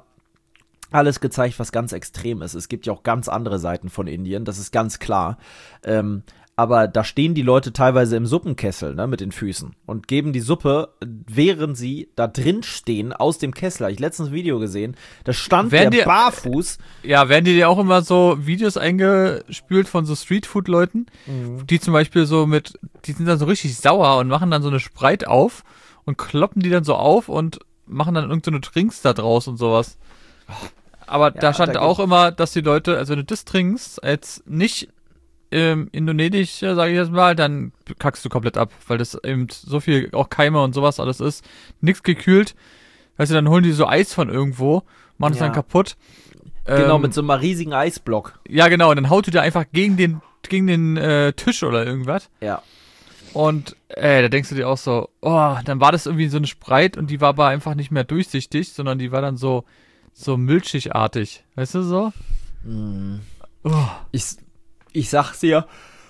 alles gezeigt, was ganz extrem ist. Es gibt ja auch ganz andere Seiten von Indien, das ist ganz klar. Ähm, aber da stehen die Leute teilweise im Suppenkessel, ne, mit den Füßen und geben die Suppe, während sie da drin stehen, aus dem Kessel. Hab ich letztens ein Video gesehen, da stand Werden der die- barfuß. Ja, werden dir auch immer so Videos eingespült von so Streetfood-Leuten, die zum Beispiel so mit, die sind dann so richtig sauer und machen dann so eine Sprite auf und kloppen die dann so auf und machen dann irgendeine Drinks da draus und sowas. Aber Ja, da stand da auch immer, dass die Leute, also wenn du das trinkst, als nicht ähm, indonesisch, sage ich jetzt mal, dann kackst du komplett ab, weil das eben so viel auch Keime und sowas alles ist. Nichts gekühlt. Weißt du, dann holen die so Eis von irgendwo, machen es Ja. dann kaputt. Genau, Ähm, mit so einem riesigen Eisblock. Ja, genau, und dann haut du dir einfach gegen den, gegen den äh, Tisch oder irgendwas. Ja. Und äh, da denkst du dir auch so, oh, dann war das irgendwie so eine Spreit und die war aber einfach nicht mehr durchsichtig, sondern die war dann so, so milchigartig. Weißt du so? Mm. Oh. Ich, ich sag's dir.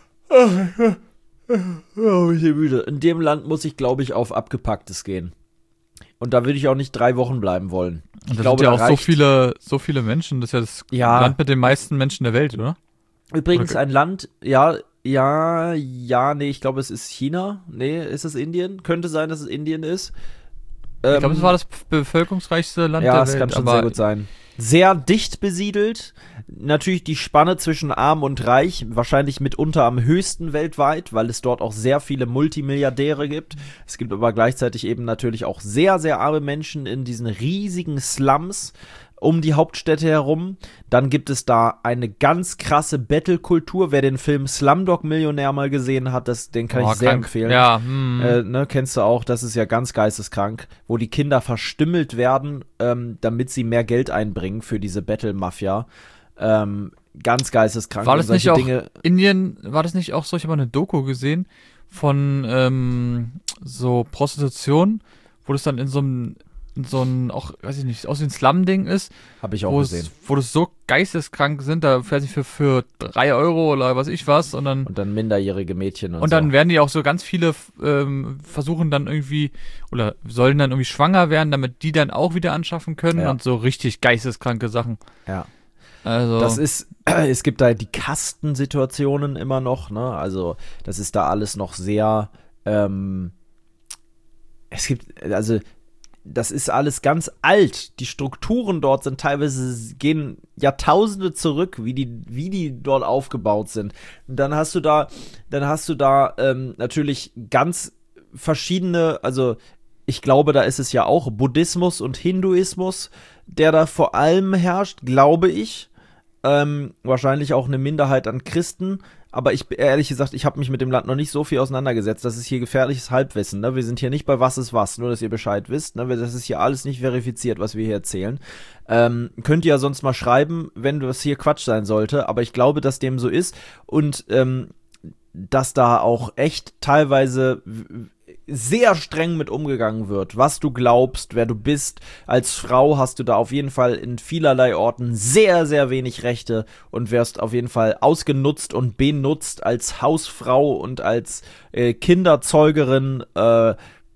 Oh, ich bin müde. In dem Land muss ich, glaube ich, auf Abgepacktes gehen. Und da würde ich auch nicht drei Wochen bleiben wollen. Ich Und da glaube, sind ja da auch so reicht- viele, so viele Menschen. Das ist ja das Ja. Land mit den meisten Menschen der Welt, oder? Übrigens Oder- ein Land, ja, ja, ja, nee, ich glaube, es ist China. Nee, ist es Indien? Könnte sein, dass es Indien ist. Ich glaube, es war das bevölkerungsreichste Land Ja, der es Welt. kann schon aber sehr gut sein. Sehr dicht besiedelt. Natürlich die Spanne zwischen arm und reich, wahrscheinlich mitunter am höchsten weltweit, weil es dort auch sehr viele Multimilliardäre gibt. Es gibt aber gleichzeitig eben natürlich auch sehr, sehr arme Menschen in diesen riesigen Slums um die Hauptstädte herum. Dann gibt es da eine ganz krasse Battle-Kultur. Wer den Film Slumdog Millionär mal gesehen hat, das, den kann Oh, ich sehr krank. empfehlen. Ja, hm. Äh, ne, kennst du auch, das ist ja ganz geisteskrank, wo die Kinder verstümmelt werden, ähm, damit sie mehr Geld einbringen für diese Battle-Mafia. Ähm, ganz geisteskrank. War das Und nicht solche auch Dinge, Indien, war das nicht auch so, ich habe mal eine Doku gesehen von ähm, so Prostitution, wo das dann in so einem, in so einem, auch, weiß ich nicht, aus dem Slum-Ding ist, habe ich auch wo gesehen. es, wo das so geisteskrank sind, da weiß ich für, für drei Euro oder was ich was und dann Und dann minderjährige Mädchen und, Und dann so. werden die auch so ganz viele ähm, versuchen dann irgendwie oder sollen dann irgendwie schwanger werden, damit die dann auch wieder anschaffen können Ja. und so richtig geisteskranke Sachen. Ja. Also Das ist, es gibt da die Kastensituationen immer noch, ne? Also, das ist da alles noch sehr, ähm, es gibt, also, das ist alles ganz alt. Die Strukturen dort sind teilweise, gehen Jahrtausende zurück, wie die, wie die dort aufgebaut sind. Und dann hast du da, dann hast du da ähm, natürlich ganz verschiedene, also ich glaube, da ist es ja auch Buddhismus und Hinduismus, der da vor allem herrscht, glaube ich. Ähm, wahrscheinlich auch eine Minderheit an Christen. Aber ich, ehrlich gesagt, ich habe mich mit dem Land noch nicht so viel auseinandergesetzt. Das ist hier gefährliches Halbwissen. Ne? Wir sind hier nicht bei Was ist was, nur dass ihr Bescheid wisst. Ne? Das ist hier alles nicht verifiziert, was wir hier erzählen. Ähm, könnt ihr ja sonst mal schreiben, wenn das hier Quatsch sein sollte. Aber ich glaube, dass dem so ist. Und ähm, dass da auch echt teilweise sehr streng mit umgegangen wird, was du glaubst, wer du bist. Als Frau hast du da auf jeden Fall in vielerlei Orten sehr, sehr wenig Rechte und wirst auf jeden Fall ausgenutzt und benutzt als Hausfrau und als äh, Kinderzeugerin. Äh,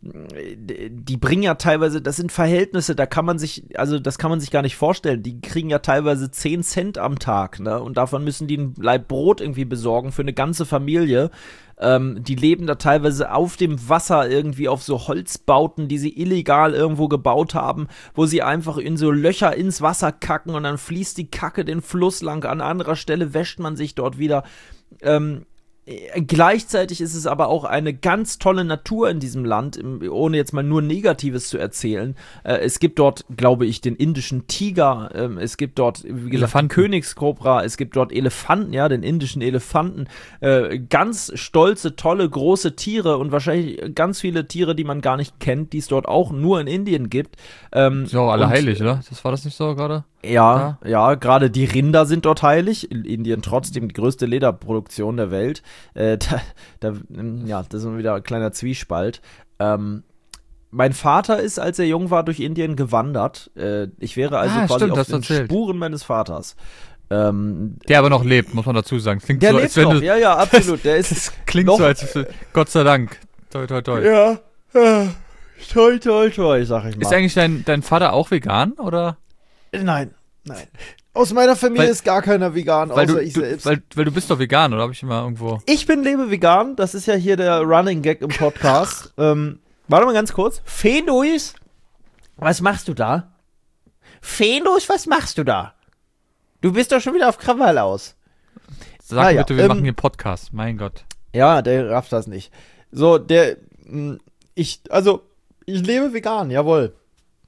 die bringen ja teilweise, das sind Verhältnisse, da kann man sich, also das kann man sich gar nicht vorstellen, die kriegen ja teilweise zehn Cent am Tag, ne, und davon müssen die ein Laib Brot irgendwie besorgen für eine ganze Familie. Ähm, die leben da teilweise auf dem Wasser irgendwie auf so Holzbauten, die sie illegal irgendwo gebaut haben, wo sie einfach in so Löcher ins Wasser kacken und dann fließt die Kacke den Fluss lang, an anderer Stelle wäscht man sich dort wieder. Ähm, Gleichzeitig ist es aber auch eine ganz tolle Natur in diesem Land, im, ohne jetzt mal nur Negatives zu erzählen. Äh, es gibt dort, glaube ich, den indischen Tiger, ähm, es gibt dort, wie gesagt, den Königskobra, es gibt dort Elefanten, ja, den indischen Elefanten, äh, ganz stolze, tolle, große Tiere und wahrscheinlich ganz viele Tiere, die man gar nicht kennt, die es dort auch nur in Indien gibt. Ähm, so, alle und, heilig, oder? Das war das nicht so gerade? Ja, ja, ja, gerade die Rinder sind dort heilig. In Indien trotzdem die größte Lederproduktion der Welt. Äh, da, da, ja, das ist wieder ein kleiner Zwiespalt. Ähm, mein Vater ist, als er jung war, durch Indien gewandert. Äh, ich wäre also Ah, quasi stimmt, auf das den erzählt. Spuren meines Vaters. Ähm, Der aber noch lebt, muss man dazu sagen. Klingt der so, lebt als wenn noch, du, ja, ja, absolut. Der ist das klingt noch, so, als wenn, Gott sei Dank. Toi, toi, toi. Ja, äh, toi, toi, toi, sag ich mal. Ist eigentlich dein, dein Vater auch vegan, oder? Nein, nein. Aus meiner Familie Weil- ist gar keiner vegan, Weil außer du, ich du, selbst. weil, weil du bist doch vegan, oder habe ich immer irgendwo... Ich bin lebevegan, das ist ja hier der Running Gag im Podcast. ähm, warte mal ganz kurz. Fenus, was machst du da? Fenus, was machst du da? Du bist doch schon wieder auf Krawall aus. Sag Ah, ja, bitte, wir ähm, machen hier Podcast, mein Gott. Ja, der rafft das nicht. So, der, mh, ich, also, ich lebe vegan, jawohl.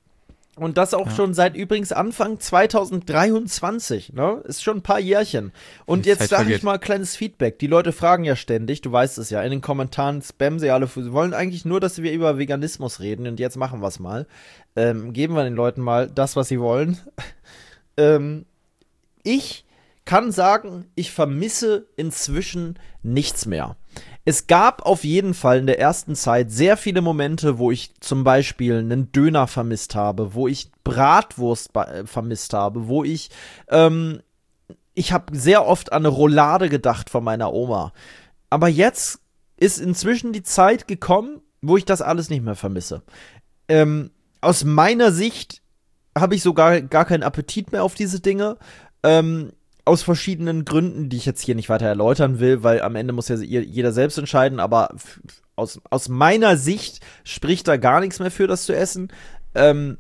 Und das auch Ja. schon seit übrigens Anfang zwanzig dreiundzwanzig, ne? Ist schon ein paar Jährchen. Und Die jetzt Zeit sage ich vergeht. mal kleines Feedback. Die Leute fragen ja ständig, du weißt es ja, in den Kommentaren spammen sie alle. Sie wollen eigentlich nur, dass wir über Veganismus reden und jetzt machen wir es mal. Ähm, geben wir den Leuten mal das, was sie wollen. ähm, ich kann sagen, ich vermisse inzwischen nichts mehr. Es gab auf jeden Fall in der ersten Zeit sehr viele Momente, wo ich zum Beispiel einen Döner vermisst habe, wo ich Bratwurst äh, vermisst habe, wo ich, ähm, ich habe sehr oft an eine Roulade gedacht von meiner Oma. Aber jetzt ist inzwischen die Zeit gekommen, wo ich das alles nicht mehr vermisse. Ähm, aus meiner Sicht habe ich sogar gar keinen Appetit mehr auf diese Dinge. Ähm, Aus verschiedenen Gründen, die ich jetzt hier nicht weiter erläutern will, weil am Ende muss ja jeder selbst entscheiden, aber f- aus, aus meiner Sicht spricht da gar nichts mehr für, das zu essen. Ähm,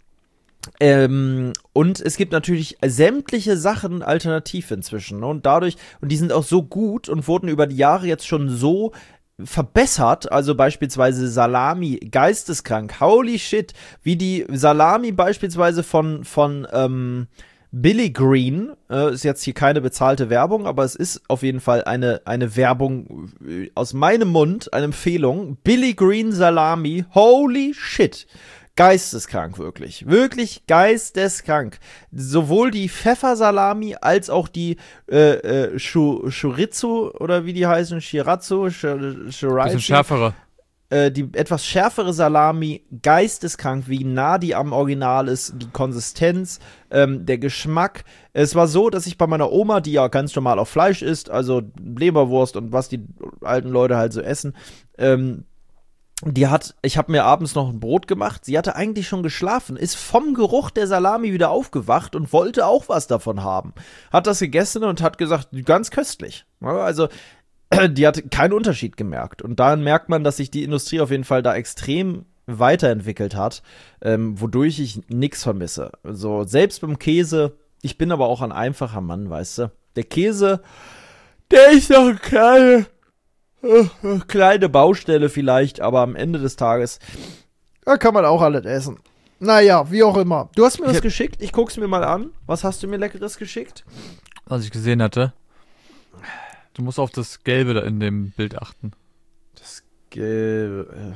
ähm, und es gibt natürlich sämtliche Sachen alternativ inzwischen. Ne? Und dadurch, und die sind auch so gut und wurden über die Jahre jetzt schon so verbessert, also beispielsweise Salami, geisteskrank, holy shit, wie die Salami beispielsweise von, von, ähm, Billy Green, äh, ist jetzt hier keine bezahlte Werbung, aber es ist auf jeden Fall eine, eine Werbung äh, aus meinem Mund, eine Empfehlung. Billy Green Salami, holy shit. Geisteskrank, wirklich. Wirklich geisteskrank. Sowohl die Pfeffersalami als auch die äh, äh, Shu- Chorizo oder wie die heißen, Shiratsu, Sh- Shiraizu. Bisschen schärfere. Äh, die etwas schärfere Salami, geisteskrank, wie nah die am Original ist, die Konsistenz, ähm, der Geschmack. Es war so, dass ich bei meiner Oma, die ja ganz normal auf Fleisch isst, also Leberwurst und was die alten Leute halt so essen, ähm, die hat, ich habe mir abends noch ein Brot gemacht, sie hatte eigentlich schon geschlafen, ist vom Geruch der Salami wieder aufgewacht und wollte auch was davon haben. Hat das gegessen und hat gesagt, ganz köstlich. Ja, also die hat keinen Unterschied gemerkt. Und daran merkt man, dass sich die Industrie auf jeden Fall da extrem weiterentwickelt hat, ähm, wodurch ich nichts vermisse. So, selbst beim Käse, ich bin aber auch ein einfacher Mann, weißt du. Der Käse, der ist doch eine kleine, äh, kleine Baustelle vielleicht, aber am Ende des Tages, da kann man auch alles essen. Naja, wie auch immer. Du hast mir Ich das hab- geschickt, ich guck's mir mal an. Was hast du mir Leckeres geschickt? Was ich gesehen hatte. Du musst auf das Gelbe da in dem Bild achten. Das Gelbe.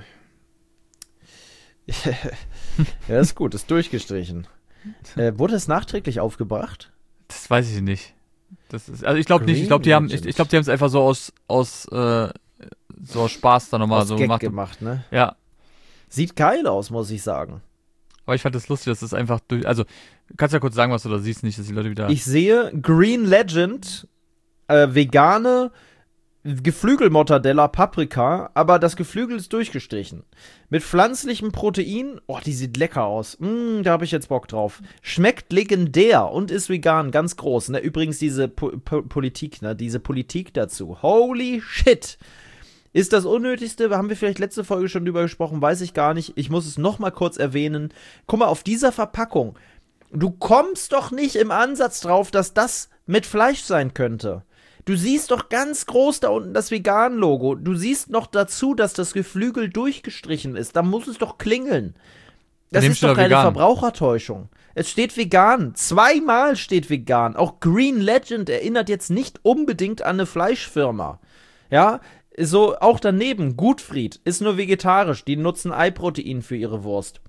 Ja, ist gut, ist durchgestrichen. Äh, wurde es nachträglich aufgebracht? Das weiß ich nicht. Das ist, also ich glaube nicht. Ich Green glaube, die haben, ich, Legend. ich glaube, die haben es einfach so aus, aus, äh, so aus Spaß dann nochmal Aus so Gag gemacht. gemacht, ne? Ja. Sieht geil aus, muss ich sagen. Aber ich fand das lustig, dass das einfach durch, also, kannst ja kurz sagen, was du da siehst, nicht, dass die Leute wieder. Ich sehe Green Legend, äh, vegane Geflügelmortadella Paprika, aber das Geflügel ist durchgestrichen. Mit pflanzlichem Protein. Oh, die sieht lecker aus. Mm, da habe ich jetzt Bock drauf. Schmeckt legendär und ist vegan, ganz groß. Ne? Übrigens diese po po Politik, ne? Diese Politik dazu. Holy shit. Ist das Unnötigste, haben wir vielleicht letzte Folge schon drüber gesprochen, weiß ich gar nicht. Ich muss es noch mal kurz erwähnen. Guck mal, auf dieser Verpackung, du kommst doch nicht im Ansatz drauf, dass das mit Fleisch sein könnte. Du siehst doch ganz groß da unten das Vegan-Logo. Du siehst noch dazu, dass das Geflügel durchgestrichen ist. Da muss es doch klingeln. Das Dem ist steht doch doch keine vegan. Verbrauchertäuschung. Es steht vegan. Zweimal steht vegan. Auch Green Legend erinnert jetzt nicht unbedingt an eine Fleischfirma. Ja, so auch daneben, Gutfried ist nur vegetarisch. Die nutzen Eiprotein für ihre Wurst.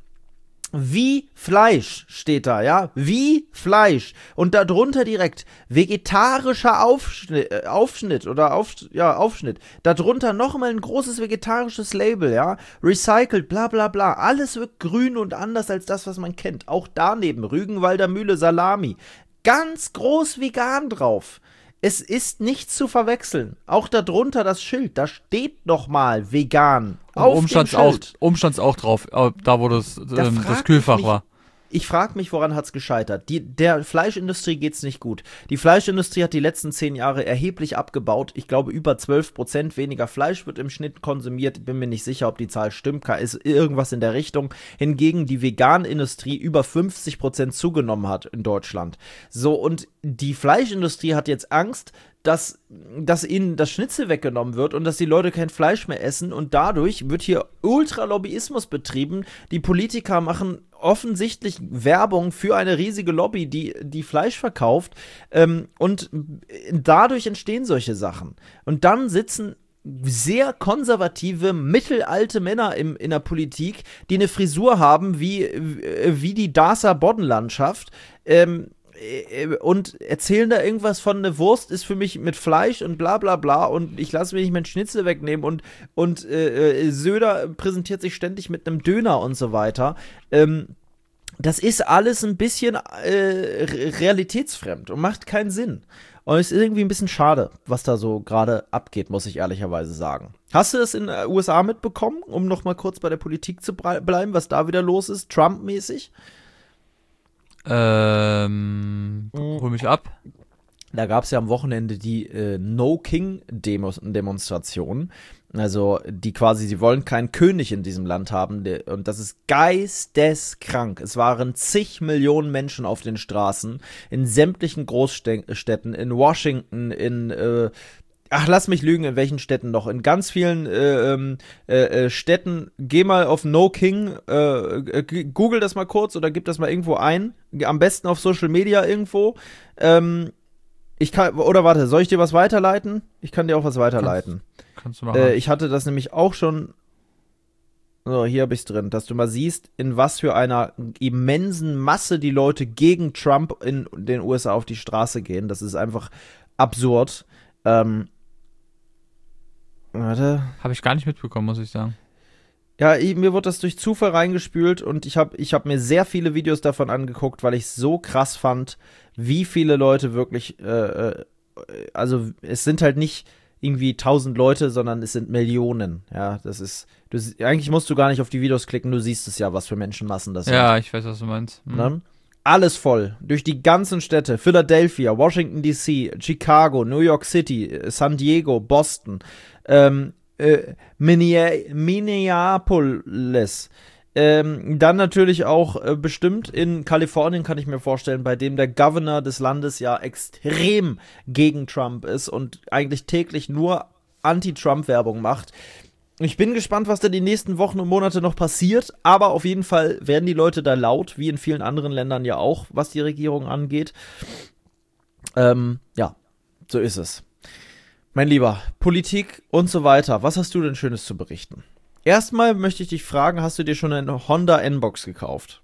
Wie Fleisch steht da, ja? Wie Fleisch. Und darunter direkt vegetarischer Aufschnitt, äh, Aufschnitt oder auf, ja, Aufschnitt. Darunter nochmal ein großes vegetarisches Label, ja? Recycelt, bla bla bla. Alles wirkt grün und anders als das, was man kennt. Auch daneben, Rügenwalder Mühle Salami. Ganz groß vegan drauf. Es ist nicht zu verwechseln. Auch darunter das Schild, da steht nochmal vegan. Auf oben dem stand's auch, Schild. oben stand's auch drauf, äh, da wo das, Da ähm, frag das ich Kühlfach mich- war. Ich frage mich, woran hat's gescheitert? Die, der Fleischindustrie geht's nicht gut. Die Fleischindustrie hat die letzten zehn Jahre erheblich abgebaut. Ich glaube, über zwölf Prozent weniger Fleisch wird im Schnitt konsumiert. Bin mir nicht sicher, ob die Zahl stimmt. Ist irgendwas in der Richtung. Hingegen die Veganindustrie über fünfzig Prozent zugenommen hat in Deutschland. So, und die Fleischindustrie hat jetzt Angst, dass, dass ihnen das Schnitzel weggenommen wird und dass die Leute kein Fleisch mehr essen und dadurch wird hier Ultra-Lobbyismus betrieben. Die Politiker machen offensichtlich Werbung für eine riesige Lobby, die, die Fleisch verkauft ähm, und dadurch entstehen solche Sachen. Und dann sitzen sehr konservative, mittelalte Männer im, in der Politik, die eine Frisur haben wie, wie die Darßer Boddenlandschaft, ähm, und erzählen da irgendwas von, eine Wurst ist für mich mit Fleisch und bla bla bla und ich lasse mir nicht meinen Schnitzel wegnehmen und, und äh, Söder präsentiert sich ständig mit einem Döner und so weiter. Ähm, das ist alles ein bisschen äh, realitätsfremd und macht keinen Sinn. Und es ist irgendwie ein bisschen schade, was da so gerade abgeht, muss ich ehrlicherweise sagen. Hast du das in den U S A mitbekommen, um noch mal kurz bei der Politik zu bleiben, was da wieder los ist, Trump-mäßig? Ähm, hol mich ab. Da gab es ja am Wochenende die äh, No-King-Demonstration. Also die quasi, sie wollen keinen König in diesem Land haben. Der, und das ist geisteskrank. Es waren zig Millionen Menschen auf den Straßen, in sämtlichen Großstädten, in Washington, in äh, Ach, lass mich lügen, in welchen Städten noch? In ganz vielen äh, äh, äh, Städten. Geh mal auf No King, äh, google das mal kurz oder gib das mal irgendwo ein. Am besten auf Social Media irgendwo. Ähm, ich kann, oder warte, soll ich dir was weiterleiten? Ich kann dir auch was weiterleiten. Kannst, kannst du machen. Äh, ich hatte das nämlich auch schon. So, hier habe ich es drin, dass du mal siehst, in was für einer immensen Masse die Leute gegen Trump in den U S A auf die Straße gehen. Das ist einfach absurd. Ähm, Warte. Habe ich gar nicht mitbekommen, muss ich sagen. Ja, ich, mir wurde das durch Zufall reingespült und ich habe ich hab mir sehr viele Videos davon angeguckt, weil ich es so krass fand, wie viele Leute wirklich, äh, also es sind halt nicht irgendwie tausend Leute, sondern es sind Millionen. Ja, das ist, du, eigentlich musst du gar nicht auf die Videos klicken, du siehst es ja, was für Menschenmassen das sind. Ja, ich weiß, was du meinst. Mhm. Ne? Alles voll, durch die ganzen Städte, Philadelphia, Washington D C, Chicago, New York City, San Diego, Boston, ähm, äh, Minneapolis, ähm, dann natürlich auch äh, bestimmt in Kalifornien, kann ich mir vorstellen, bei dem der Governor des Landes ja extrem gegen Trump ist und eigentlich täglich nur Anti-Trump-Werbung macht. Ich bin gespannt, was da die nächsten Wochen und Monate noch passiert, aber auf jeden Fall werden die Leute da laut, wie in vielen anderen Ländern ja auch, was die Regierung angeht. Ähm, ja, so ist es. Mein Lieber, Politik und so weiter, was hast du denn Schönes zu berichten? Erstmal möchte ich dich fragen, hast du dir schon eine Honda N-Box gekauft?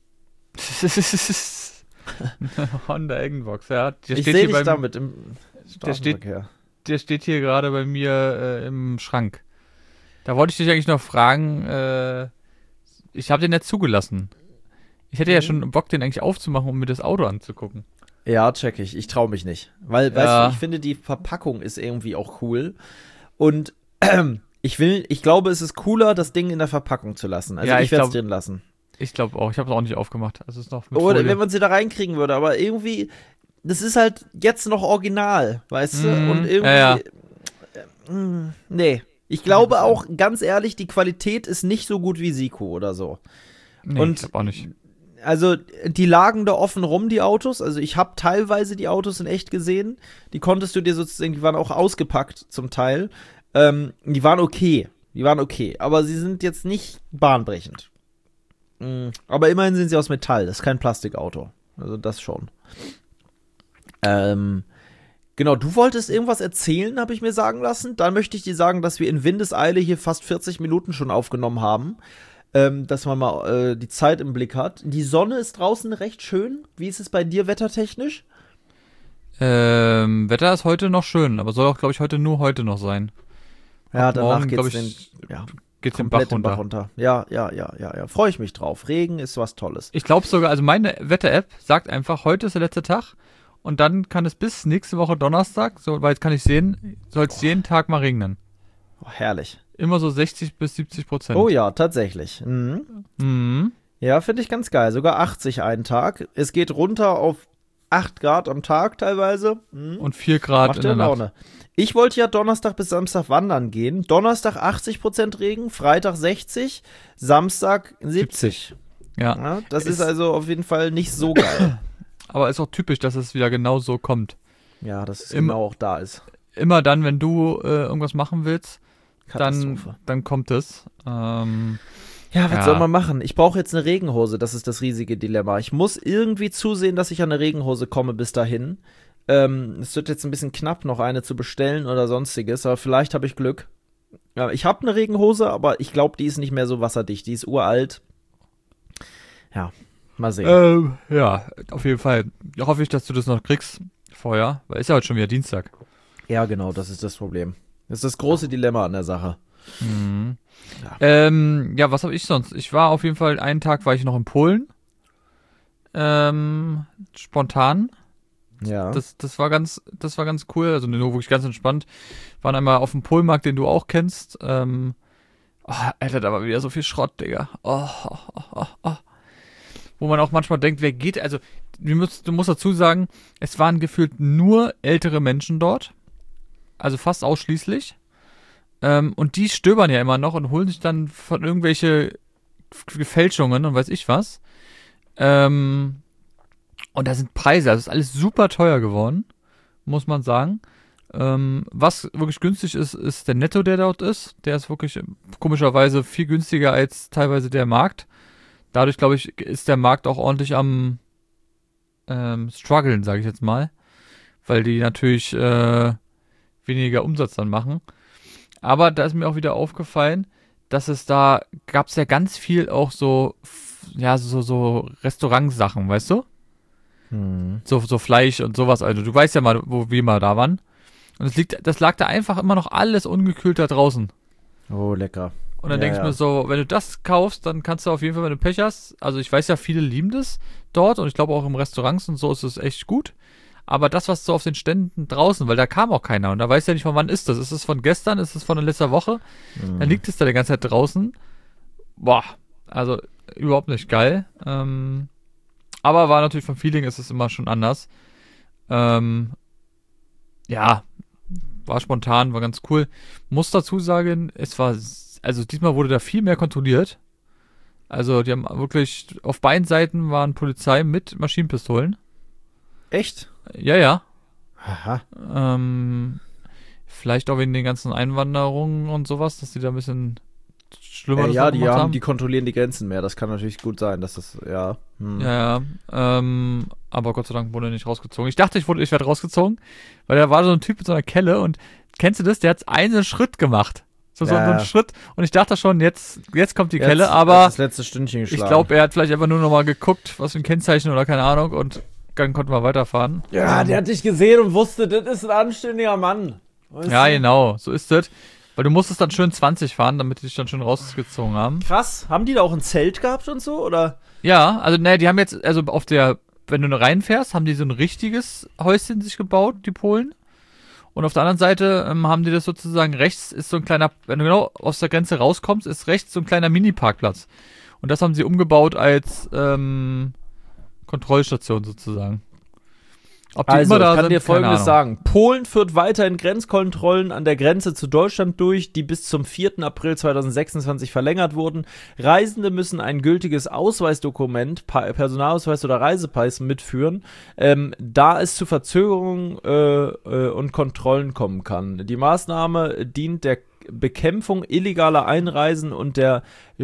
Honda N-Box, ja. Ich sehe dich damit im der steht, der steht hier gerade bei mir äh, im Schrank. Da wollte ich dich eigentlich noch fragen, äh, ich habe den nicht zugelassen. Ich hätte mhm. ja schon Bock, den eigentlich aufzumachen, um mir das Auto anzugucken. Ja, check ich. Ich traue mich nicht. Weil, ja. weißt du, ich finde, die Verpackung ist irgendwie auch cool. Und äh, ich will, ich glaube, es ist cooler, das Ding in der Verpackung zu lassen. Also ja, ich werde es drin lassen. Ich glaube auch. Ich habe es auch nicht aufgemacht. Also ist noch mit Oder Folie. wenn man sie da reinkriegen würde. Aber irgendwie, das ist halt jetzt noch original, weißt du? Mhm. Und irgendwie, ja, ja. Äh, nee. Ich glaube auch, ganz ehrlich, die Qualität ist nicht so gut wie Siko oder so. Nee, und ich glaub auch nicht. Also, die lagen da offen rum, die Autos. Also, ich habe teilweise die Autos in echt gesehen. Die konntest du dir sozusagen, die waren auch ausgepackt zum Teil. Ähm, die waren okay. Die waren okay. Aber sie sind jetzt nicht bahnbrechend. Mhm. Aber immerhin sind sie aus Metall. Das ist kein Plastikauto. Also, das schon. Ähm. Genau, du wolltest irgendwas erzählen, habe ich mir sagen lassen. Dann möchte ich dir sagen, dass wir in Windeseile hier fast vierzig Minuten schon aufgenommen haben. Ähm, dass man mal äh, die Zeit im Blick hat. Die Sonne ist draußen recht schön. Wie ist es bei dir wettertechnisch? Ähm, Wetter ist heute noch schön, aber soll auch, glaube ich, heute nur heute noch sein. Ja, Ab danach morgen, geht's, ich, den, ja, geht's den Bach runter. den Bach runter. Ja, ja, ja, ja, ja. Freue ich mich drauf. Regen ist was Tolles. Ich glaube sogar, also meine Wetter-App sagt einfach, heute ist der letzte Tag. Und dann kann es bis nächste Woche Donnerstag, soweit kann ich sehen, soll es jeden Tag mal regnen. Oh, herrlich. Immer so sechzig bis siebzig Prozent. Oh ja, tatsächlich. Mhm. Mhm. Ja, finde ich ganz geil. Sogar achtzig einen Tag. Es geht runter auf acht Grad am Tag teilweise. Mhm. Und vier Grad Macht in der Laune. Nacht. Ich wollte ja Donnerstag bis Samstag wandern gehen. Donnerstag achtzig Prozent Regen, Freitag sechzig, Samstag siebzig. Ja. ja das ist, ist also auf jeden Fall nicht so geil. Aber ist auch typisch, dass es wieder genau so kommt. Ja, dass es Immer- genau auch da ist. Immer dann, wenn du äh, irgendwas machen willst, dann, Katastrophe. dann kommt es. Ähm, Ja, was Ja. soll man machen? Ich brauche jetzt eine Regenhose, das ist das riesige Dilemma. Ich muss irgendwie zusehen, dass ich an eine Regenhose komme bis dahin. Ähm, es wird jetzt ein bisschen knapp, noch eine zu bestellen oder sonstiges, aber vielleicht habe ich Glück. Ja, ich habe eine Regenhose, aber ich glaube, die ist nicht mehr so wasserdicht. Die ist uralt. Ja, mal sehen. ähm, ja, auf jeden Fall. Hoffe ich, dass du das noch kriegst vorher, weil ist ja heute schon wieder Dienstag. Ja, genau, das ist das Problem. Das ist das große Dilemma an der Sache. Mhm. Ja. Ähm, ja, was habe ich sonst? Ich war auf jeden Fall, einen Tag war ich noch in Polen. Ähm, spontan. Ja. Das, das war ganz, das war ganz cool. Also nur wirklich ganz entspannt. Waren einmal auf dem Polenmarkt, den du auch kennst. Ähm, oh, Alter, da war wieder so viel Schrott, Digga. Oh, oh, oh, oh, oh. Wo man auch manchmal denkt, wer geht, also du musst, du musst dazu sagen, es waren gefühlt nur ältere Menschen dort. Also fast ausschließlich. Ähm, und die stöbern ja immer noch und holen sich dann von irgendwelche Gefälschungen und weiß ich was. Ähm, und da sind Preise, also ist alles super teuer geworden, muss man sagen. Ähm, was wirklich günstig ist, ist der Netto, der dort ist. Der ist wirklich komischerweise viel günstiger als teilweise der Markt. Dadurch, glaube ich, ist der Markt auch ordentlich am ähm, struggeln, sage ich jetzt mal. Weil die natürlich äh, weniger Umsatz dann machen. Aber da ist mir auch wieder aufgefallen, dass es da, gab es ja ganz viel auch so, f- ja, so, so Restaurantsachen, weißt du? Hm. So, so Fleisch und sowas. Also du weißt ja mal, wo wir mal da waren. Und es liegt, das lag da einfach immer noch alles ungekühlt da draußen. Oh, lecker. Und dann Ja, denke ich ja. mir so, wenn du das kaufst, dann kannst du auf jeden Fall, wenn du Pech hast, also ich weiß ja, viele lieben das dort und ich glaube auch im Restaurants und so ist es echt gut. Aber das, was so auf den Ständen draußen, weil da kam auch keiner und da weiß ja nicht, von wann ist das. Ist es von gestern? Ist es von letzter Woche? Hm. Dann liegt es da die ganze Zeit draußen. Boah, also überhaupt nicht geil. Ähm, aber war natürlich vom Feeling ist es immer schon anders. Ähm, ja, war spontan, war ganz cool. Muss dazu sagen, es war, s- also diesmal wurde da viel mehr kontrolliert. Also die haben wirklich, auf beiden Seiten waren Polizei mit Maschinenpistolen. Echt? Ja, ja. Aha. Ähm, vielleicht auch wegen den ganzen Einwanderungen und sowas, dass die da ein bisschen schlimmer Äh, das ja, noch die, gemacht haben, haben. die kontrollieren die Grenzen mehr. Das kann natürlich gut sein, dass das, ja. Hm. Ja, ja. Ähm, aber Gott sei Dank wurde er nicht rausgezogen. Ich dachte, ich, wurde, ich werde rausgezogen, weil da war so ein Typ mit so einer Kelle und kennst du das? Der hat einen Schritt gemacht. So, so, Ja. so einen Schritt. Und ich dachte schon, jetzt, jetzt kommt die Jetzt Kelle, hat aber das letzte Stündchen ich geschlagen. glaube, er hat vielleicht einfach nur noch mal geguckt, was für ein Kennzeichen oder keine Ahnung und dann konnten wir weiterfahren. Ja, Ähm, der hat dich gesehen und wusste, das ist ein anständiger Mann. Weißt Ja, du? genau, so ist das. Weil du musstest dann schön zwanzig fahren, damit die dich dann schön rausgezogen haben. Krass. Haben die da auch ein Zelt gehabt und so, oder? Ja, also ne, die haben jetzt, also auf der, wenn du reinfährst, haben die so ein richtiges Häuschen sich gebaut, die Polen. Und auf der anderen Seite ähm, haben die das sozusagen, rechts ist so ein kleiner, wenn du genau aus der Grenze rauskommst, ist rechts so ein kleiner Mini-Parkplatz. Und das haben sie umgebaut als ähm, Kontrollstation sozusagen. Ob die Also, immer da ich kann sind, dir keine Folgendes Ahnung. sagen. Polen führt weiterhin Grenzkontrollen an der Grenze zu Deutschland durch, die bis zum vierten April zweitausendsechsundzwanzig verlängert wurden. Reisende müssen ein gültiges Ausweisdokument, Pa- Personalausweis oder Reisepass mitführen, ähm, da es zu Verzögerungen äh, äh, und Kontrollen kommen kann. Die Maßnahme dient der Bekämpfung illegaler Einreisen und der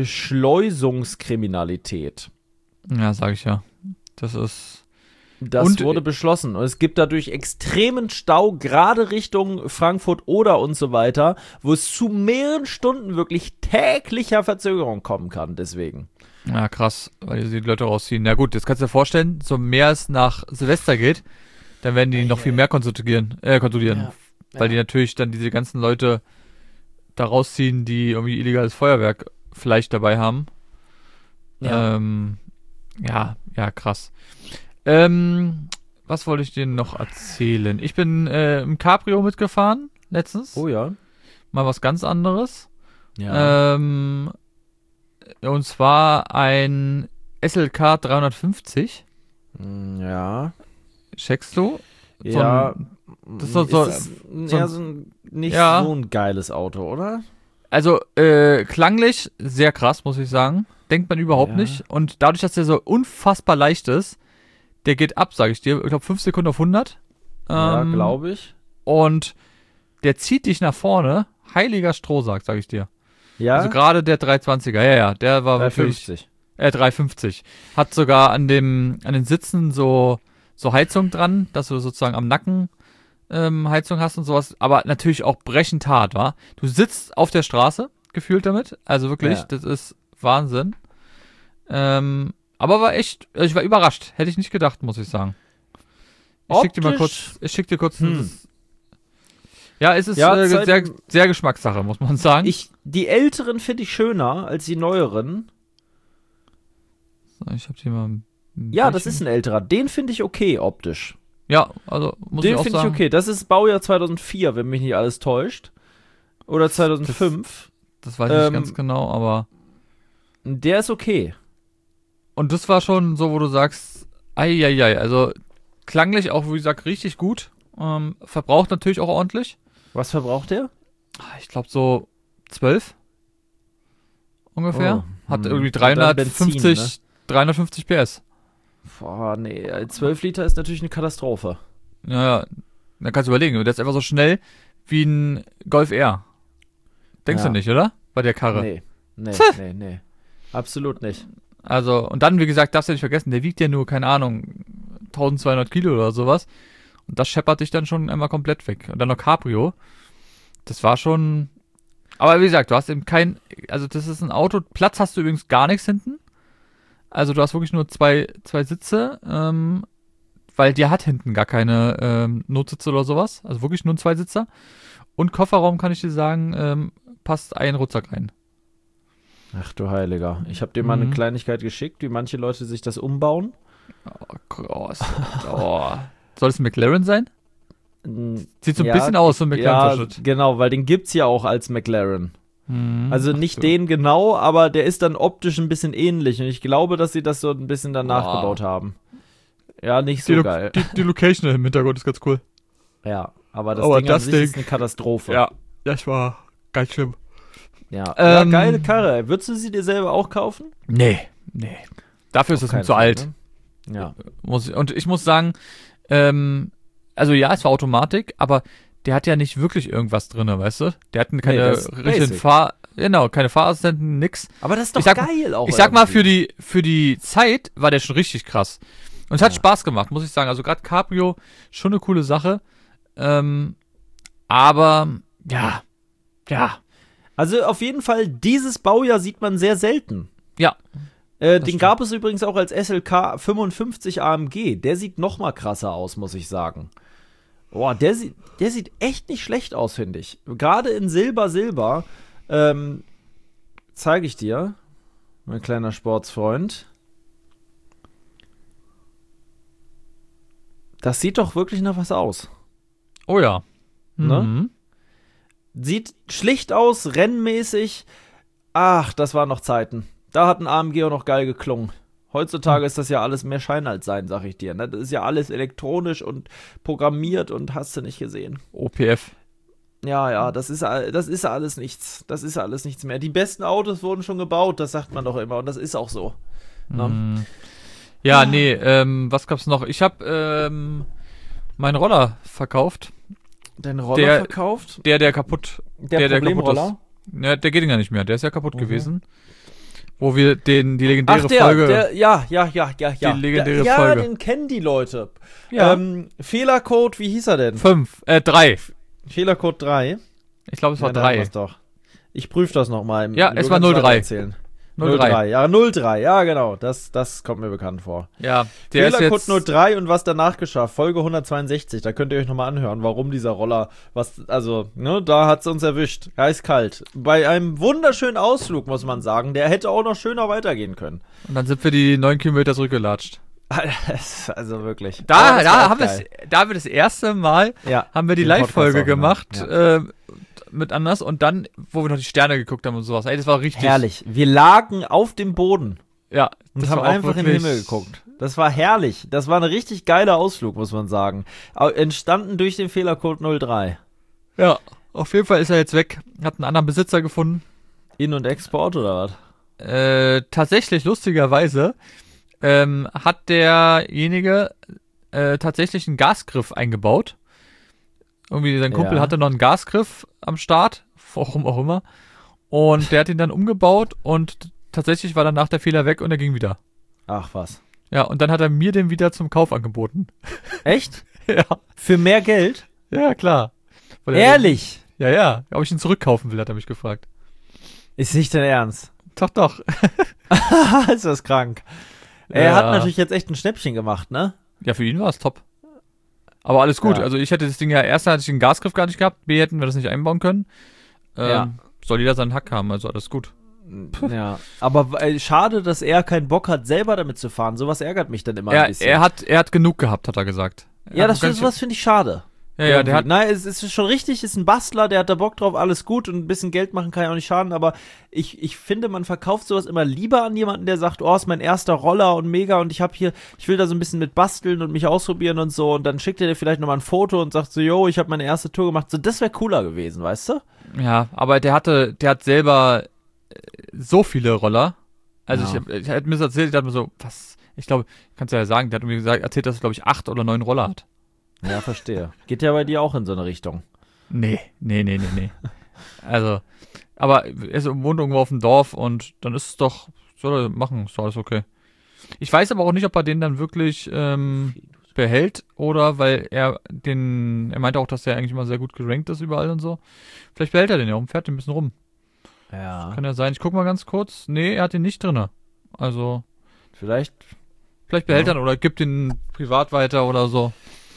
Schleusungskriminalität. Ja, sag ich ja. Das ist. Das Und- wurde beschlossen. Und es gibt dadurch extremen Stau, gerade Richtung Frankfurt oder und so weiter, wo es zu mehreren Stunden wirklich täglicher Verzögerung kommen kann. Deswegen. Ja, krass, weil die Leute rausziehen. Na gut, jetzt kannst du dir vorstellen, so mehr es nach Silvester geht, dann werden die noch viel mehr kontrollieren, äh, kontrollieren. Ja, Weil die natürlich dann diese ganzen Leute da rausziehen, die irgendwie illegales Feuerwerk vielleicht dabei haben. Ja. Ähm, ja, ja, krass. Ähm, was wollte ich dir noch erzählen? Ich bin äh, im Cabrio mitgefahren letztens. Oh ja. Mal was ganz anderes. Ja. Ähm, und zwar ein S L K dreihundertfünfzig. Mm, ja. Checkst du? So Ja. ein- das ist so- so- es so eher ein- so ein, nicht Ja. so ein geiles Auto, oder? Also, äh, klanglich sehr krass, muss ich sagen. Denkt man überhaupt Ja. nicht. Und dadurch, dass der so unfassbar leicht ist, der geht ab, sage ich dir. Ich glaube, fünf Sekunden auf hundert. Ja, Ähm, glaube ich. Und der zieht dich nach vorne. Heiliger Strohsack, sag ich dir. Ja, Also gerade der dreihundertzwanziger, ja, ja, der war wirklich... dreihundertfünfzig. Äh, dreihundertfünfzig. Hat sogar an dem, an den Sitzen so, so Heizung dran, dass du sozusagen am Nacken ähm, Heizung hast und sowas. Aber natürlich auch brechend hart, wa? Du sitzt auf der Straße, gefühlt damit. Also wirklich, Ja. das ist Wahnsinn. Ähm, aber war echt, also ich war überrascht. Hätte ich nicht gedacht, muss ich sagen. Ich schick dir mal Optisch- kurz, ich schick dir kurz Hm. das, ja, es ist Ja, äh, Zeit- sehr, sehr Geschmackssache, muss man sagen. Ich, die älteren finde ich schöner als die neueren. So, ich hab hier mal ein Ja, das Bildchen. ist ein älterer. Den finde ich okay optisch. Ja, also muss Den ich auch finde ich sagen. okay. Das ist Baujahr zweitausendvier, wenn mich nicht alles täuscht. Oder zweitausendfünf. Das weiß ich Ähm, nicht ganz genau, aber. Der ist okay. Und das war schon so, wo du sagst, eieiei, also klanglich auch, wie gesagt, richtig gut. Ähm, verbraucht natürlich auch ordentlich. Was verbraucht der? Ich glaube so zwölf ungefähr. Oh, Hat hm. irgendwie Und dann dreihundertfünfzig, Benzin, ne? dreihundertfünfzig P S. Boah, nee. zwölf Liter ist natürlich eine Katastrophe. Ja, ja. Da kannst du überlegen, der ist einfach so schnell wie ein Golf R. Denkst Ja. du nicht, oder? Bei der Karre. Nee. Nee, Tja. nee, nee. Absolut nicht. Also, und dann, wie gesagt, darfst du ja nicht vergessen, der wiegt ja nur, keine Ahnung, zwölfhundert Kilo oder sowas. Und das scheppert dich dann schon einmal komplett weg. Und dann noch Cabrio. Das war schon. Aber wie gesagt, du hast eben kein. Also, das ist ein Auto. Platz hast du übrigens gar nichts hinten. Also, du hast wirklich nur zwei, zwei Sitze. Ähm, weil der hat hinten gar keine ähm, Notsitze oder sowas. Also wirklich nur ein Zweisitzer. Und Kofferraum, kann ich dir sagen, ähm, passt ein Rucksack rein. Ach du Heiliger. Ich habe dir mal Mhm. eine Kleinigkeit geschickt, wie manche Leute sich das umbauen. Oh, groß. Oh. Soll es ein McLaren sein? Mm, Sieht so ein ja, bisschen aus, so ein Ja, McLaren-Verschnitt. genau, weil den gibt's ja auch als McLaren. Mhm. Also Ach nicht du. den genau, aber der ist dann optisch ein bisschen ähnlich. Und ich glaube, dass sie das so ein bisschen danach Boah. gebaut haben. Ja, nicht Die, so Lo geil. die, die Location im Hintergrund ist ganz cool. Ja, aber das Aber Ding das an sich ist Ding- eine Katastrophe. Ja, das war ganz schlimm. Ja, Ähm, ja geile Karre. Würdest du sie dir selber auch kaufen? Nee, nee. Dafür ist es mir Kein zu Fall, alt. Ne? Ja. Muss, und ich muss sagen, ähm, also ja, es war Automatik, aber der hat ja nicht wirklich irgendwas drin, weißt du? Der hat keine das ist richtigen basic. Fahr... Genau, keine Fahrassistenten, nix. Aber das ist doch Ich sag- geil auch. Ich sag mal, irgendwie. für die, für die Zeit war der schon richtig krass. Und es hat Ja. Spaß gemacht, muss ich sagen. Also gerade Cabrio, schon eine coole Sache. Ähm, aber, ja, ja, Also auf jeden Fall, dieses Baujahr sieht man sehr selten. ja. Äh, den stimmt. gab es übrigens auch als S L K fünfundfünfzig A M G. Der sieht noch mal krasser aus, muss ich sagen. Boah, der sieht, der sieht echt nicht schlecht aus, finde ich. Gerade in Silber, Silber, ähm, zeige ich dir, mein kleiner Sportsfreund. Das sieht doch wirklich nach was aus. Oh ja. Ne? Mhm. Sieht schlicht aus, rennmäßig. Ach, das waren noch Zeiten. Da hat ein A M G auch noch geil geklungen. Heutzutage ist das ja alles mehr Schein als Sein, sag ich dir. Ne? Das ist ja alles elektronisch und programmiert und hast du nicht gesehen. O P F. Ja, ja, das ist, all- das ist alles nichts. Das ist alles nichts mehr. Die besten Autos wurden schon gebaut, das sagt man doch immer. Und das ist auch so. Ne? Mhm. Ja, nee, ähm, was gab's noch? Ich hab, ähm, meinen Roller verkauft. Den Roller Der- verkauft? Der, der kaputt, Der, der, der kaputt Problemroller? ja, der geht ja nicht mehr. Der ist ja kaputt Mhm. gewesen. Wo wir den, die legendäre Ach, der, Folge. der, ja, ja, ja, ja, ja. Die legendäre der, ja, Folge. den kennen die Leute. ja. Ähm, Fehlercode, wie hieß er denn? Fünf, äh, drei. Fehlercode drei. Ich glaube, es war Ja, da haben drei. wir's doch. Ich prüfe das nochmal. Ja, es war null drei. null drei. Ja, null drei. Ja, genau. Das, das kommt mir bekannt vor. Ja, der ist Fehlercode jetzt. null drei und was danach geschah. Folge hundertzweiundsechzig. Da könnt ihr euch nochmal anhören, warum dieser Roller, was, also, ne, da hat's uns erwischt. Eiskalt. Bei einem wunderschönen Ausflug, muss man sagen. Der hätte auch noch schöner weitergehen können. Und dann sind wir die neun Kilometer zurückgelatscht. Also wirklich. Da, Aber das war da auch haben wir geil. da wir das erste Mal Ja. haben wir die Den Podcast Live-Folge aufgenommen. gemacht Ja. äh, mit Anders und dann, wo wir noch die Sterne geguckt haben und sowas. Ey, das war richtig. Herrlich. Wir lagen auf dem Boden Ja. und das haben war auch einfach in den wirklich- Himmel geguckt. Das war herrlich. Das war ein richtig geiler Ausflug, muss man sagen. Au- Entstanden durch den Fehlercode null drei. Ja. Auf jeden Fall ist er jetzt weg. Hat einen anderen Besitzer gefunden. In- und Export oder was? Äh, tatsächlich, lustigerweise, ähm, hat derjenige äh, tatsächlich einen Gasgriff eingebaut. Irgendwie sein Kumpel Ja. hatte noch einen Gasgriff am Start, warum auch immer. Und der hat ihn dann umgebaut und tatsächlich war danach der Fehler weg und er ging wieder. Ach was. Ja, und dann hat er mir den wieder zum Kauf angeboten. Echt? Ja, Für mehr Geld? ja, klar. Weil er- Ehrlich? Ja, ja. Ob ich ihn zurückkaufen will, hat er mich gefragt. Ist nicht dein Ernst? Doch, doch. Ist das krank. Er Ja. hat natürlich jetzt echt ein Schnäppchen gemacht, ne? Ja, für ihn war es top. Aber alles gut. Ja. Also ich hätte das Ding ja, erst hatte ich den Gasgriff gar nicht gehabt, B hätten wir das nicht einbauen können. Ähm, Ja. Soll jeder seinen Hack haben, also alles gut. Ja. Aber äh, schade, dass er keinen Bock hat, selber damit zu fahren. Sowas ärgert mich dann immer ein Er, bisschen. er, hat, er hat genug gehabt, hat er gesagt. Er ja, hat das gar nicht- sowas finde ich schade. Ja, ja, der hat, Nein, es ist schon richtig, ist ein Bastler, der hat da Bock drauf, alles gut und ein bisschen Geld machen kann ja auch nicht schaden, aber ich, ich finde, man verkauft sowas immer lieber an jemanden, der sagt, oh, ist mein erster Roller und mega und ich habe hier, ich will da so ein bisschen mit basteln und mich ausprobieren und so und dann schickt er dir vielleicht nochmal ein Foto und sagt so, yo, ich habe meine erste Tour gemacht, so, das wäre cooler gewesen, weißt du? ja, aber der hatte, der hat selber äh, so viele Roller. Also Ja. ich, hab- ich hätte mir das erzählt, ich dachte mir so, was, ich glaube, kannst du ja sagen, der hat mir gesagt, erzählt, dass er, glaube ich, acht oder neun Roller hat. Ja, verstehe. Geht ja bei dir auch in so eine Richtung. Nee, nee, nee, nee, nee. Also, aber er ist, wohnt irgendwo auf dem Dorf und dann ist es doch, soll er machen, ist doch alles okay. Ich weiß aber auch nicht, ob er den dann wirklich ähm, behält oder weil er den, er meinte auch, dass der eigentlich immer sehr gut gerankt ist überall und so. Vielleicht behält er den ja und fährt den ein bisschen rum. Ja. Kann ja sein. Ich guck mal ganz kurz. Nee, er hat den nicht drinne. Also, Vielleicht. vielleicht behält Ja. er ihn oder gibt ihn privat weiter oder so.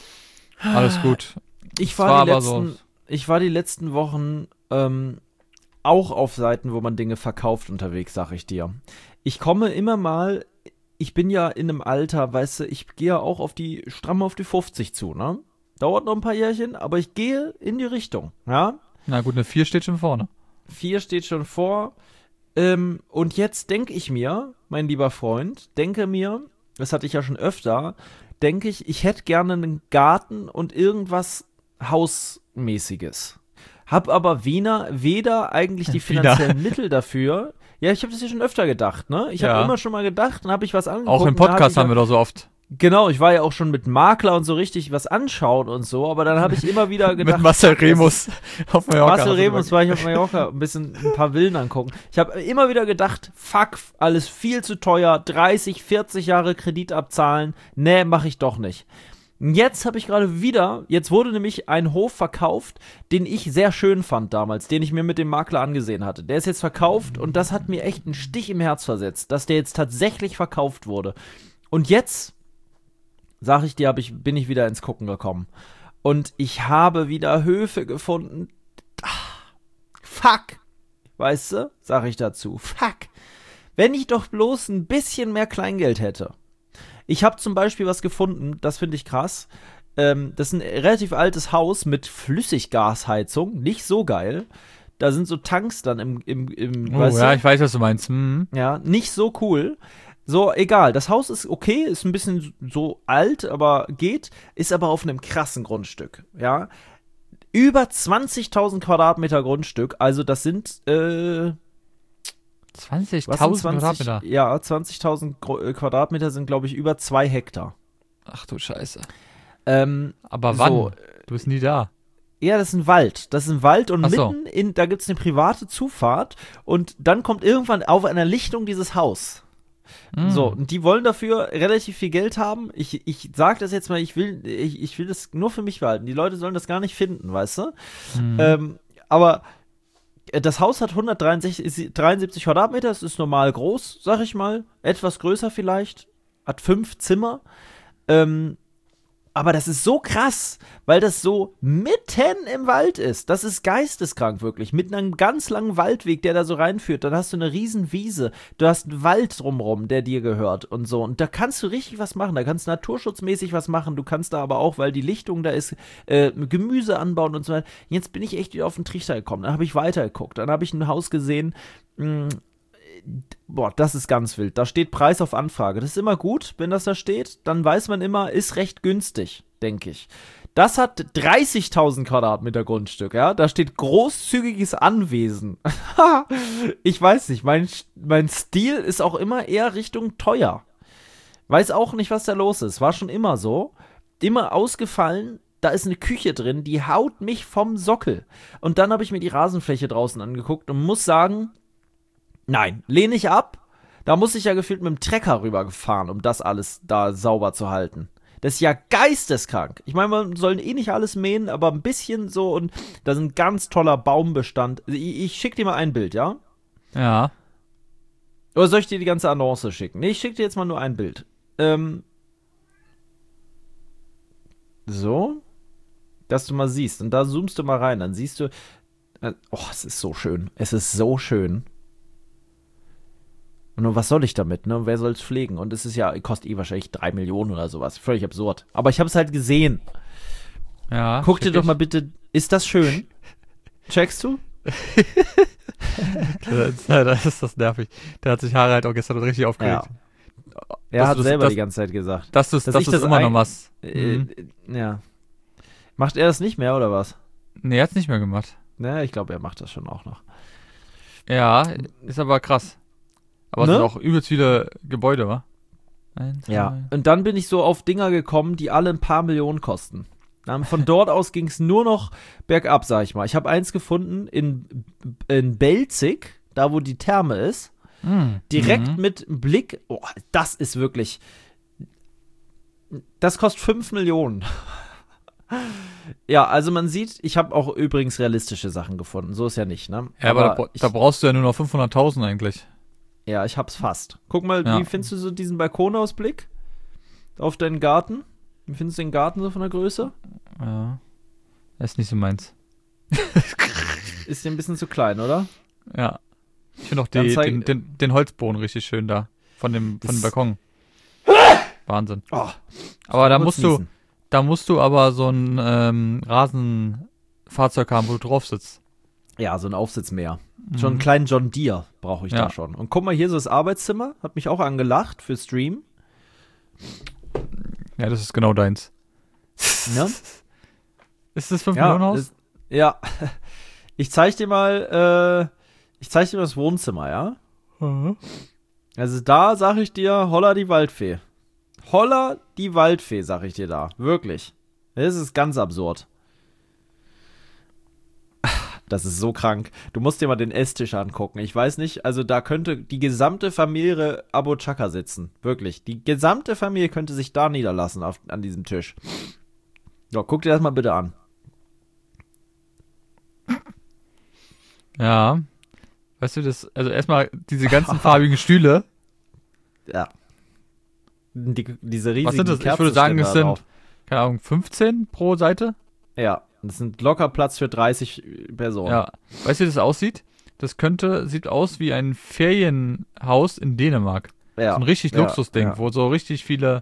Alles gut. Ich Es war, war die aber letzten, so. ich war die letzten Wochen ähm, auch auf Seiten, wo man Dinge verkauft unterwegs, sag ich dir. Ich komme immer mal, ich bin ja in einem Alter, weißt du, ich gehe ja auch auf die, stramm auf die fünfzig zu, ne? Dauert noch ein paar Jährchen, aber ich gehe in die Richtung, ja? Na gut, eine vier steht schon vorne. Vier steht schon vor. Ähm, und jetzt denke ich mir, mein lieber Freund, denke mir, das hatte ich ja schon öfter, denke ich, ich hätte gerne einen Garten und irgendwas Hausmäßiges. Hab aber weder, weder eigentlich die Wiener. finanziellen Mittel dafür. Ja, ich habe das ja schon öfter gedacht, ne? Ich habe Ja. immer schon mal gedacht, dann habe ich was angeguckt. Auch im und dann hab Podcast ich haben wir doch so oft Genau, ich war ja auch schon mit Makler und so richtig was anschauen und so, aber dann habe ich immer wieder gedacht. mit Marcel fuck, das Remus auf Mallorca. Marcel hast du Remus gesagt. war ich auf Mallorca, ein bisschen ein paar Villen angucken. Ich habe immer wieder gedacht, fuck, alles viel zu teuer, dreißig, vierzig Jahre Kredit abzahlen, nee, mache ich doch nicht. Jetzt habe ich gerade wieder, jetzt wurde nämlich ein Hof verkauft, den ich sehr schön fand damals, den ich mir mit dem Makler angesehen hatte. Der ist jetzt verkauft und das hat mir echt einen Stich im Herz versetzt, dass der jetzt tatsächlich verkauft wurde. Und jetzt, sag ich dir, hab ich, bin ich wieder ins Gucken gekommen. Und ich habe wieder Höfe gefunden. Ah, fuck. Weißt du, sag ich dazu. Fuck. Wenn ich doch bloß ein bisschen mehr Kleingeld hätte. Ich habe zum Beispiel was gefunden, das finde ich krass. Ähm, das ist ein relativ altes Haus mit Flüssiggasheizung. Nicht so geil. Da sind so Tanks dann im, im, im Oh weißt ja, du? ich weiß, was du meinst. Hm. Ja, nicht so cool. So, egal. Das Haus ist okay, ist ein bisschen so alt, aber geht. Ist aber auf einem krassen Grundstück, ja. Über zwanzigtausend Quadratmeter Grundstück, also das sind, äh, was sind zwanzigtausend zwanzig? Quadratmeter. Ja, zwanzigtausend Gro- äh, Quadratmeter sind, glaube ich, über zwei Hektar. Ach du Scheiße. Ähm, Aber wann? so, Du bist nie da. ja, das ist ein Wald. Das ist ein Wald und Ach so. mitten in, da gibt's eine private Zufahrt und dann kommt irgendwann auf einer Lichtung dieses Haus. Hm. So, und die wollen dafür relativ viel Geld haben. Ich, ich sag das jetzt mal, ich will, ich, ich will das nur für mich behalten. Die Leute sollen das gar nicht finden, weißt du? Hm. Ähm, aber äh, das Haus hat hundertdreiundsiebzig Quadratmeter, das ist normal groß, sag ich mal. Etwas größer vielleicht. Hat fünf Zimmer. Ähm, aber das ist so krass, weil das so mitten im Wald ist. Das ist geisteskrank wirklich. Mit einem ganz langen Waldweg, der da so reinführt. Dann hast du eine riesen Wiese. Du hast einen Wald drumrum, der dir gehört und so. Und da kannst du richtig was machen. Da kannst du naturschutzmäßig was machen. Du kannst da aber auch, weil die Lichtung da ist, äh, Gemüse anbauen und so weiter. Jetzt bin ich echt wieder auf den Trichter gekommen. Dann habe ich weitergeguckt. Dann habe ich ein Haus gesehen, mh, boah, das ist ganz wild. Da steht Preis auf Anfrage. Das ist immer gut, wenn das da steht. Dann weiß man immer, ist recht günstig, denke ich. Das hat dreißigtausend Quadratmeter Grundstück, ja. Da steht großzügiges Anwesen. Ich weiß nicht, mein, mein Stil ist auch immer eher Richtung teuer. Weiß auch nicht, was da los ist. War schon immer so. immer ausgefallen. Da ist eine Küche drin, die haut mich vom Sockel. Und dann habe ich mir die Rasenfläche draußen angeguckt und muss sagen, nein, lehne ich ab. Da muss ich ja gefühlt mit dem Trecker rübergefahren, um das alles da sauber zu halten. Das ist ja geisteskrank. Ich meine, man soll eh nicht alles mähen, aber ein bisschen so. Und da ist ein ganz toller Baumbestand. Ich, ich schick dir mal ein Bild, ja? Ja. Oder soll ich dir die ganze Annonce schicken? Nee, ich schick dir jetzt mal nur ein Bild. Ähm. So. Dass du mal siehst. Und da zoomst du mal rein. Dann siehst du. Äh, oh, es ist so schön. Es ist so schön. Und nur, was soll ich damit, ne? Wer soll es pflegen? Und es ist ja, kostet eh wahrscheinlich drei Millionen oder sowas. Völlig absurd. Aber ich habe es halt gesehen. Ja. Guck dir doch mal bitte, ist das schön? Checkst du? Das ist das nervig. Der hat sich Haare halt auch gestern richtig aufgeregt. Ja. Er Dass hat du das- selber das- die ganze Zeit gesagt. Dass du es Dass dass ich du's das immer ein- noch machst. Äh, Mhm. äh, ja. Macht er das nicht mehr, oder was? Nee, er hat's nicht mehr gemacht. Ne, ich glaube, er macht das schon auch noch. Ja, ist aber krass. Aber es Ne? sind auch übelst viele Gebäude, wa? Eins, zwei. Ja. Und dann bin ich so auf Dinger gekommen, die alle ein paar Millionen kosten. Dann von dort aus ging es nur noch bergab, sag ich mal. Ich habe eins gefunden in, in Belzig, da wo die Therme ist. Mhm. Direkt Mhm. mit Blick. Oh, das ist wirklich. Das kostet fünf Millionen. Ja, also man sieht, ich habe auch übrigens realistische Sachen gefunden. So ist ja nicht, ne? Ja, aber, da, bra- ich, da brauchst du ja nur noch fünfhunderttausend eigentlich. ja, ich hab's fast. Guck mal, Ja. wie findest du so diesen Balkonausblick auf deinen Garten? Wie findest du den Garten so von der Größe? Ja. Das ist nicht so meins. Ist dir ein bisschen zu klein, oder? Ja. Ich finde auch Dann die, zeig- den, den, den Holzboden richtig schön da. Von dem, von dem Ist- Balkon. Wahnsinn. Oh, Aber da kurz musst du, niesen. da musst du aber so ein ähm, Rasenfahrzeug haben, wo du drauf sitzt. Ja, so ein Aufsitzmäher. Mhm. Schon einen kleinen John Deere brauche ich Ja. da schon. Und guck mal, hier so das Arbeitszimmer. Hat mich auch angelacht für Stream. Ja, das ist genau deins. Ne? Ist das fünf Ja, Millionen Haus? ist, ja. Ich zeig dir mal, äh, ich zeig dir mal das Wohnzimmer, ja? Mhm. Also da sag ich dir, holla die Waldfee. Holla die Waldfee, sag ich dir da. Wirklich. Das ist ganz absurd. Das ist so krank. Du musst dir mal den Esstisch angucken. Ich weiß nicht, also da könnte die gesamte Familie Abu Chaka sitzen. Wirklich. Die gesamte Familie könnte sich da niederlassen auf, an diesem Tisch. Ja, guck dir das mal bitte an. Ja. Weißt du, das, also erstmal diese ganzen farbigen Stühle. Ja. Die, diese riesigen Was sind das? Ich würde sagen, es Kerzenständer sind, drauf. keine Ahnung, fünfzehn pro Seite. Ja, das sind locker Platz für dreißig Personen. Ja. Weißt du, wie das aussieht? Das könnte, sieht aus wie ein Ferienhaus in Dänemark. Ja. So ein richtig Ja, Luxusding, ja. wo so richtig viele.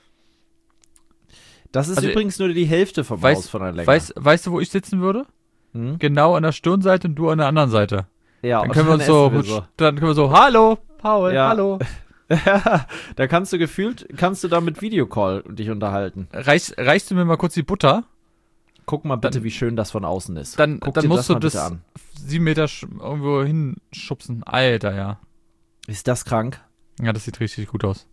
Das ist Also, übrigens nur die Hälfte vom weiß- Haus von der Länge. Weißt, weißt du, wo ich sitzen würde? Hm? Genau an der Stirnseite und du an der anderen Seite. Ja, Dann und können wir uns so, essen wir dann können wir so, hallo, Paul, Ja. hallo. Ja, da kannst du gefühlt, kannst du da mit Videocall dich unterhalten. Reichst, reichst du mir mal kurz die Butter? Guck mal bitte, Dann- wie schön das von außen ist. Dann, Guck dann dir musst mal du das bitte an. sieben Meter sch- irgendwo hinschubsen. Alter, ja. Ist das krank? Ja, das sieht richtig gut aus.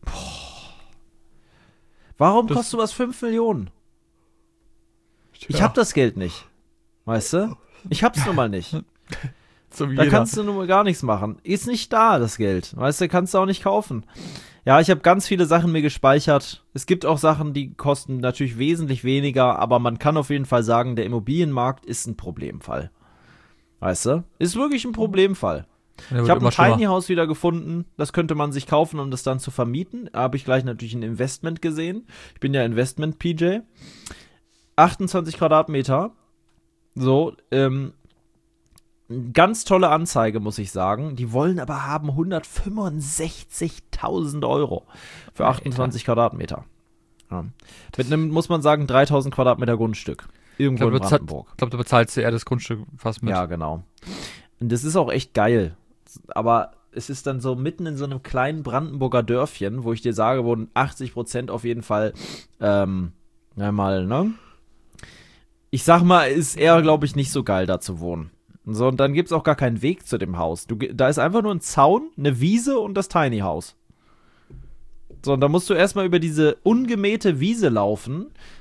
Warum Das- kostet sowas fünf Millionen? Ich Ja. hab das Geld nicht. Weißt du? Ich hab's nun mal nicht. So wie Da jeder. kannst du nun mal gar nichts machen. Ist nicht da, das Geld. Weißt du, kannst du auch nicht kaufen. Ja, ich habe ganz viele Sachen mir gespeichert. Es gibt auch Sachen, die kosten natürlich wesentlich weniger, aber man kann auf jeden Fall sagen, der Immobilienmarkt ist ein Problemfall. Weißt du? Ist wirklich ein Problemfall. Der wird Ich habe immer ein schlimmer. Tiny House wieder gefunden. Das könnte man sich kaufen, um das dann zu vermieten. Da habe ich gleich natürlich ein Investment gesehen. Ich bin ja Investment-P J. achtundzwanzig Quadratmeter. So, ähm, ganz tolle Anzeige, muss ich sagen. Die wollen aber haben hundertfünfundsechzigtausend Euro für Alter. achtundzwanzig Quadratmeter. Ja. Mit einem, muss man sagen, dreitausend Quadratmeter Grundstück. Ich Irgendwo glaube, in du, bezahl- Brandenburg. ich glaub, du bezahlst dir eher das Grundstück fast mit. Ja, genau. Und das ist auch echt geil. Aber es ist dann so mitten in so einem kleinen Brandenburger Dörfchen, wo ich dir sage, wo achtzig Prozent auf jeden Fall, ähm, ja mal, ne? Ich sag mal, ist eher, glaube ich, nicht so geil, da zu wohnen. So, und dann gibt's auch gar keinen Weg zu dem Haus. Du, ge- da ist einfach nur ein Zaun, eine Wiese und das Tiny House. So, und da musst du erstmal über diese ungemähte Wiese laufen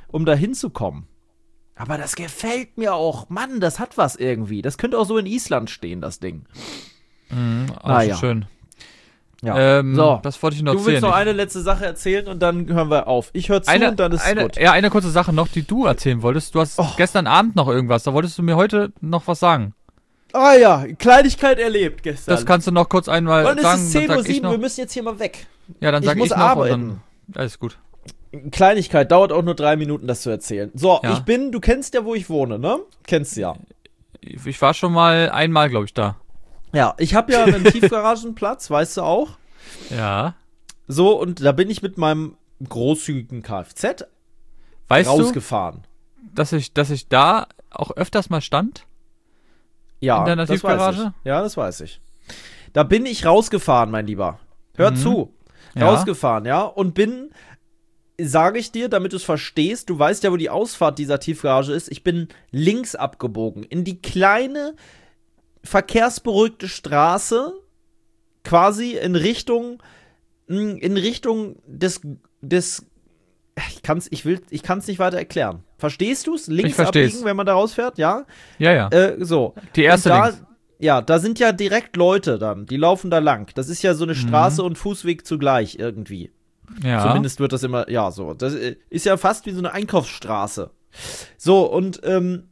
um da hinzukommen. Aber das gefällt mir auch. Mann, das hat was irgendwie. Das könnte auch so in Island stehen, das Ding. Mhm, auch naja. schön. Ja. Ähm, so, das wollte ich noch du erzählen. willst noch eine letzte Sache erzählen und dann hören wir auf. Ich höre zu eine, und dann ist eine, gut. Ja, eine kurze Sache noch, die du erzählen wolltest. Du hast Oh. gestern Abend noch irgendwas. Da wolltest du mir heute noch was sagen. Ah ja, Kleinigkeit erlebt gestern. Das kannst du noch kurz einmal und es sagen. ist zehn dann Uhr sag ich sieben, noch. wir müssen jetzt hier mal weg. Ja, dann ich sag ich, muss noch arbeiten. und dann alles gut. Kleinigkeit, dauert auch nur drei Minuten, das zu erzählen. So, Ja. ich bin, du kennst ja, wo ich wohne, ne? Kennst du ja. Ich war schon mal einmal, glaube ich, da. Ja, ich habe ja einen Tiefgaragenplatz, weißt du auch. Ja. So, und da bin ich mit meinem großzügigen Kfz Weißt rausgefahren. du, dass ich, dass ich da auch öfters mal stand? Ja, in deiner das Tiefgarage? weiß ich. Ja, das weiß ich. Da bin ich rausgefahren, mein Lieber. Hör Mhm. zu. Ja. Rausgefahren, ja. Und bin, sage ich dir, damit du es verstehst, du weißt ja, wo die Ausfahrt dieser Tiefgarage ist. Ich bin links abgebogen in die kleine, verkehrsberuhigte Straße, quasi in Richtung, in Richtung des, des, ich kann's, ich will, ich kann's nicht weiter erklären. Verstehst du's? Links Ich versteh's. abbiegen, wenn man da rausfährt, ja? Ja, ja. Äh, so. Die erste Und da, links. Ja, da sind ja direkt Leute dann, die laufen da lang. Das ist ja so eine Straße und Fußweg zugleich irgendwie. Ja. Zumindest wird das immer, ja, so. Das ist ja fast wie so eine Einkaufsstraße. So, und ähm,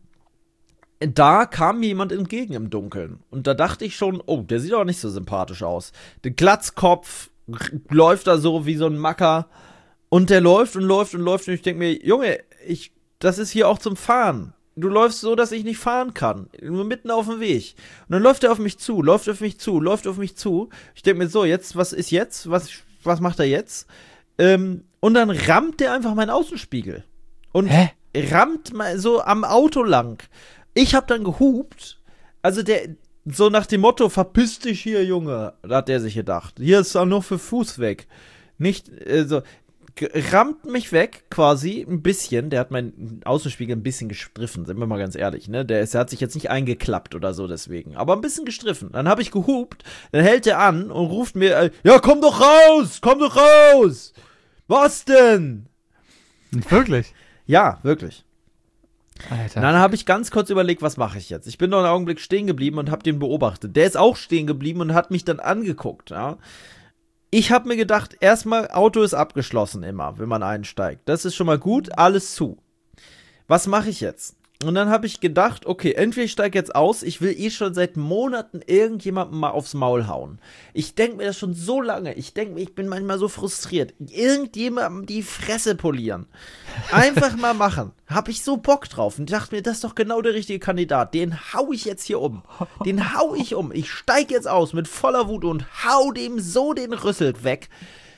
da kam mir jemand entgegen im Dunkeln. Und da dachte ich schon, oh, der sieht auch nicht so sympathisch aus. Der Glatzkopf r- läuft da so wie so ein Macker. Und der läuft und läuft und läuft. Und ich denke mir, Junge, ich, das ist hier auch zum Fahren. Du läufst so, dass ich nicht fahren kann. Nur mitten auf dem Weg. Und dann läuft er auf mich zu, läuft auf mich zu, läuft auf mich zu. Ich denke mir so, jetzt, was ist jetzt? Was, was macht er jetzt? Ähm, und dann rammt der einfach meinen Außenspiegel. Und Hä? rammt mal so am Auto lang. Ich hab dann gehupt. Also der, so nach dem Motto, verpiss dich hier, Junge. Da hat der sich gedacht. Hier ist auch nur für Fuß weg. Nicht, äh, so. G- rammt mich weg, quasi, ein bisschen. Der hat meinen Außenspiegel ein bisschen gestriffen, sind wir mal ganz ehrlich, ne? Der, ist, der hat sich jetzt nicht eingeklappt oder so deswegen, aber ein bisschen gestriffen. Dann habe ich gehupt, dann hält er an und ruft mir, äh, ja, komm doch raus, komm doch raus! Was denn? Wirklich? Ja, wirklich. Alter. Dann habe ich ganz kurz überlegt, was mache ich jetzt? Ich bin noch einen Augenblick stehen geblieben und habe den beobachtet. Der ist auch stehen geblieben und hat mich dann angeguckt, ja. Ich habe mir gedacht, erstmal, Auto ist abgeschlossen immer, wenn man einsteigt. Das ist schon mal gut, alles zu. Was mache ich jetzt? Und dann habe ich gedacht, okay, entweder ich steige jetzt aus, ich will eh schon seit Monaten irgendjemandem mal aufs Maul hauen. Ich denke mir das schon so lange, ich denke mir, ich bin manchmal so frustriert. Irgendjemandem die Fresse polieren. Einfach mal machen. Habe ich so Bock drauf und dachte mir, das ist doch genau der richtige Kandidat. Den hau ich jetzt hier um. Den hau ich um. Ich steige jetzt aus mit voller Wut und hau dem so den Rüssel weg.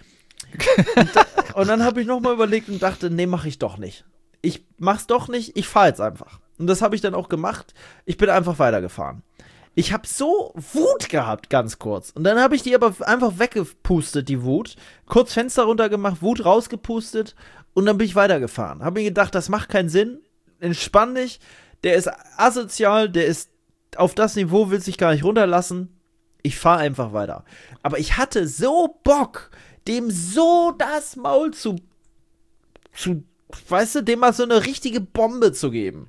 Und, da, und dann habe ich nochmal überlegt und dachte, nee, mach ich doch nicht. Ich mach's doch nicht, ich fahr jetzt einfach. Und das habe ich dann auch gemacht. Ich bin einfach weitergefahren. Ich habe so Wut gehabt, ganz kurz. Und dann habe ich die aber einfach weggepustet, die Wut. Kurz Fenster runtergemacht, Wut rausgepustet und dann bin ich weitergefahren. Habe mir gedacht, das macht keinen Sinn. Entspann dich. Der ist asozial, der ist auf das Niveau, will sich gar nicht runterlassen. Ich fahre einfach weiter. Aber ich hatte so Bock, dem so das Maul zu, zu weißt du, dem mal so eine richtige Bombe zu geben.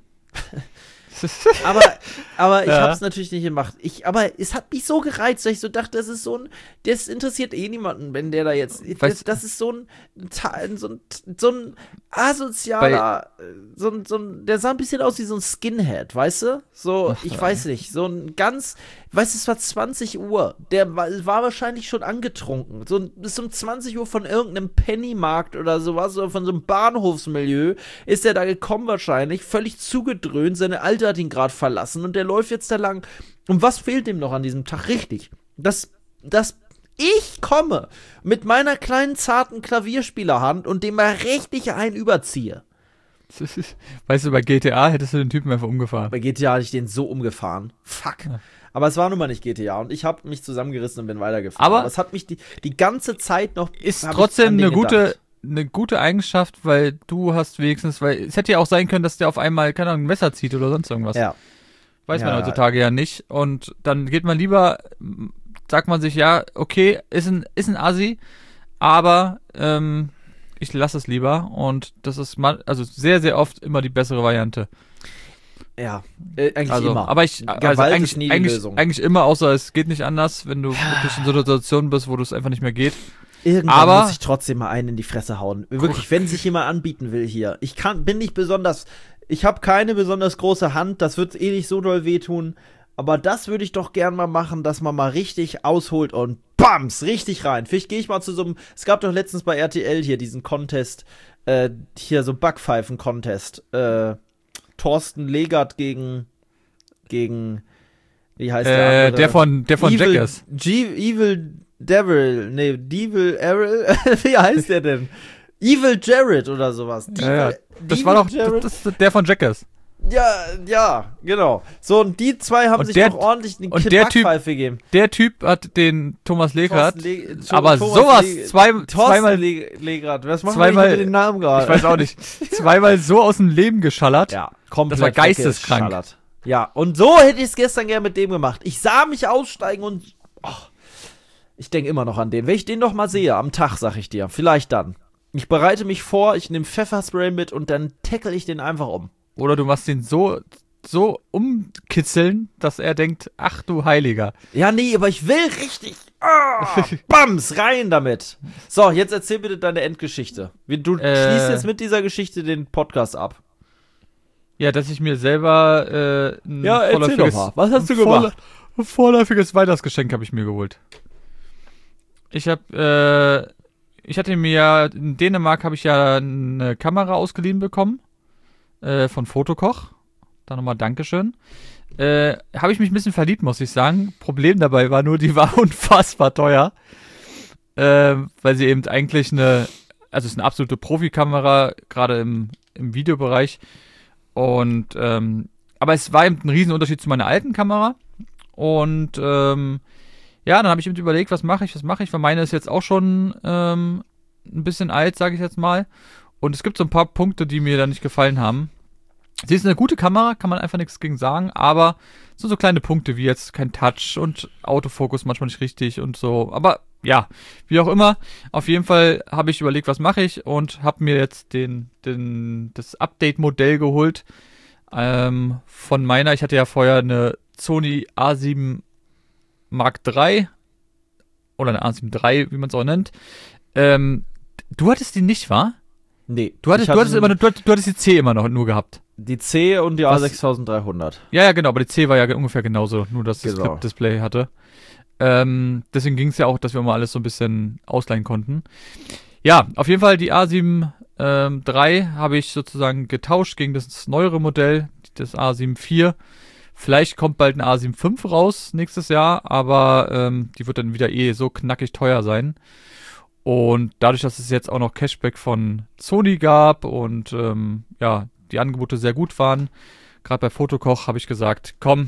aber aber ich Ja. hab's natürlich nicht gemacht. Ich, aber es hat mich so gereizt, dass ich so dachte, das ist so ein, das interessiert eh niemanden, wenn der da jetzt, das, Weißt- das ist so ein, so ein, so ein asozialer, so ein, so ein, der sah ein bisschen aus wie so ein Skinhead, weißt du? So, Ach, ich ey. weiß nicht, so ein ganz, weißt du, es war zwanzig Uhr, der war, war wahrscheinlich schon angetrunken, so ein- bis um zwanzig Uhr von irgendeinem Pennymarkt oder sowas, oder von so einem Bahnhofsmilieu, ist der da gekommen wahrscheinlich, völlig zugedröhnt, seine Alte hat ihn gerade verlassen und der läuft jetzt da lang. Und was fehlt ihm noch an diesem Tag? Richtig, dass, dass ich komme mit meiner kleinen, zarten Klavierspielerhand und dem mal richtig einen überziehe. Weißt du, bei G T A hättest du den Typen einfach umgefahren. Bei G T A hatte ich den so umgefahren. Fuck. Ja. Aber es war nun mal nicht G T A und ich habe mich zusammengerissen und bin weitergefahren. Aber- Aber es hat mich die, die ganze Zeit noch. Ist hab ich trotzdem an den eine gute, gedacht. eine gute Eigenschaft, weil du hast wenigstens, weil es hätte ja auch sein können, dass der auf einmal, keine Ahnung, ein Messer zieht oder sonst irgendwas. Ja. Weiß man Ja. heutzutage ja nicht. Und dann geht man lieber, m, sagt man sich, ja, okay, ist ein, ist ein Assi, aber ähm, ich lasse es lieber und das ist mal, also sehr, sehr oft immer die bessere Variante. Ja, äh, eigentlich Also, immer. aber ich, Gewalt also ist eigentlich, nie die eigentlich, Lösung. eigentlich immer, außer es geht nicht anders, wenn du wirklich in so einer Situation bist, wo es einfach nicht mehr geht. Irgendwann Aber- muss ich trotzdem mal einen in die Fresse hauen. Wirklich, wenn sich jemand anbieten will hier. Ich kann, bin nicht besonders, ich habe keine besonders große Hand, das wird eh nicht so doll wehtun. Aber das würde ich doch gern mal machen, dass man mal richtig ausholt und bams, richtig rein. Vielleicht gehe ich mal zu so einem, es gab doch letztens bei R T L hier diesen Contest, äh, hier so Backpfeifen-Contest. Äh, Thorsten Legert gegen, gegen, wie heißt der Äh, andere? der von, der von Evil, Jackass. G Evil Devil, nee, Devil Errol, wie heißt der denn? Evil Jared oder sowas. Devil, Ja, ja. Das Devil war doch, Jared? das, das ist der von Jackass. Ja, ja, genau. So, und die zwei haben Und sich der- noch ordentlich eine und der Typ- Backpfeife gegeben. Der Typ hat den Thomas Legert, Thorsten Le- To- aber Thomas sowas, Le- zwei, Thorsten zweimal, Le Legrat. Was machen zweimal- wir mit den Namen gerade? ich weiß auch nicht, zweimal so aus dem Leben geschallert. Ja, komplett Das war geisteskrank. weggeschallert. Ja, und so hätte ich es gestern gerne mit dem gemacht. Ich sah mich aussteigen und oh, ich denke immer noch an den. Wenn ich den noch mal sehe, am Tag, sag ich dir, vielleicht dann. Ich bereite mich vor, ich nehme Pfefferspray mit und dann tackle ich den einfach um. Oder du machst ihn so, so umkitzeln, dass er denkt, ach du Heiliger. Ja, nee, aber ich will richtig. Ah, Bams, rein damit. So, jetzt erzähl bitte deine Endgeschichte. Wie- Du Äh. schließt jetzt mit dieser Geschichte den Podcast ab. Ja, dass ich mir selber äh, ein Ja, erzähl vorläufiges, doch mal. Was hast du ein gemacht? vorlä- ein vorläufiges Weihnachtsgeschenk habe ich mir geholt. Ich habe, äh, ich hatte mir ja, in Dänemark habe ich ja eine Kamera ausgeliehen bekommen, äh, von Fotokoch. Da nochmal Dankeschön. Äh, habe ich mich ein bisschen verliebt, muss ich sagen. Problem dabei war nur, die war unfassbar teuer. Äh, weil sie eben eigentlich eine, also es ist eine absolute Profikamera, gerade im, im Videobereich. Und, ähm, aber es war eben ein Riesenunterschied zu meiner alten Kamera. Und, ähm, ja, dann habe ich eben überlegt, was mache ich, was mache ich, weil meine ist jetzt auch schon ähm, ein bisschen alt, sage ich jetzt mal. Und es gibt so ein paar Punkte, die mir da nicht gefallen haben. Sie ist eine gute Kamera, kann man einfach nichts gegen sagen, aber so so kleine Punkte wie jetzt kein Touch und Autofokus manchmal nicht richtig und so. Aber ja, wie auch immer, auf jeden Fall habe ich überlegt, was mache ich und habe mir jetzt den, den, das Update-Modell geholt ähm, von meiner. Ich hatte ja vorher eine Sony A sieben Mark drei oder eine A sieben drei, wie man es auch nennt. Ähm, du hattest die nicht, wa? Nee. Du hattest, ich du hattest, hatte immer, nur- du, hattest, du hattest die C immer noch nur gehabt. die C und die A Was? sechstausenddreihundert. Ja, ja, genau, aber die C war ja ge- ungefähr genauso, nur dass das Genau. Clip-Display hatte. Ähm, deswegen ging es ja auch, dass wir mal alles so ein bisschen ausleihen konnten. Ja, auf jeden Fall die A sieben ähm, drei habe ich sozusagen getauscht gegen das neuere Modell, das A sieben vier. Vielleicht kommt bald eine A sieben fünf raus nächstes Jahr, aber ähm, die wird dann wieder eh so knackig teuer sein. Und dadurch, dass es jetzt auch noch Cashback von Sony gab und ähm, ja, die Angebote sehr gut waren, gerade bei Fotokoch, habe ich gesagt, komm,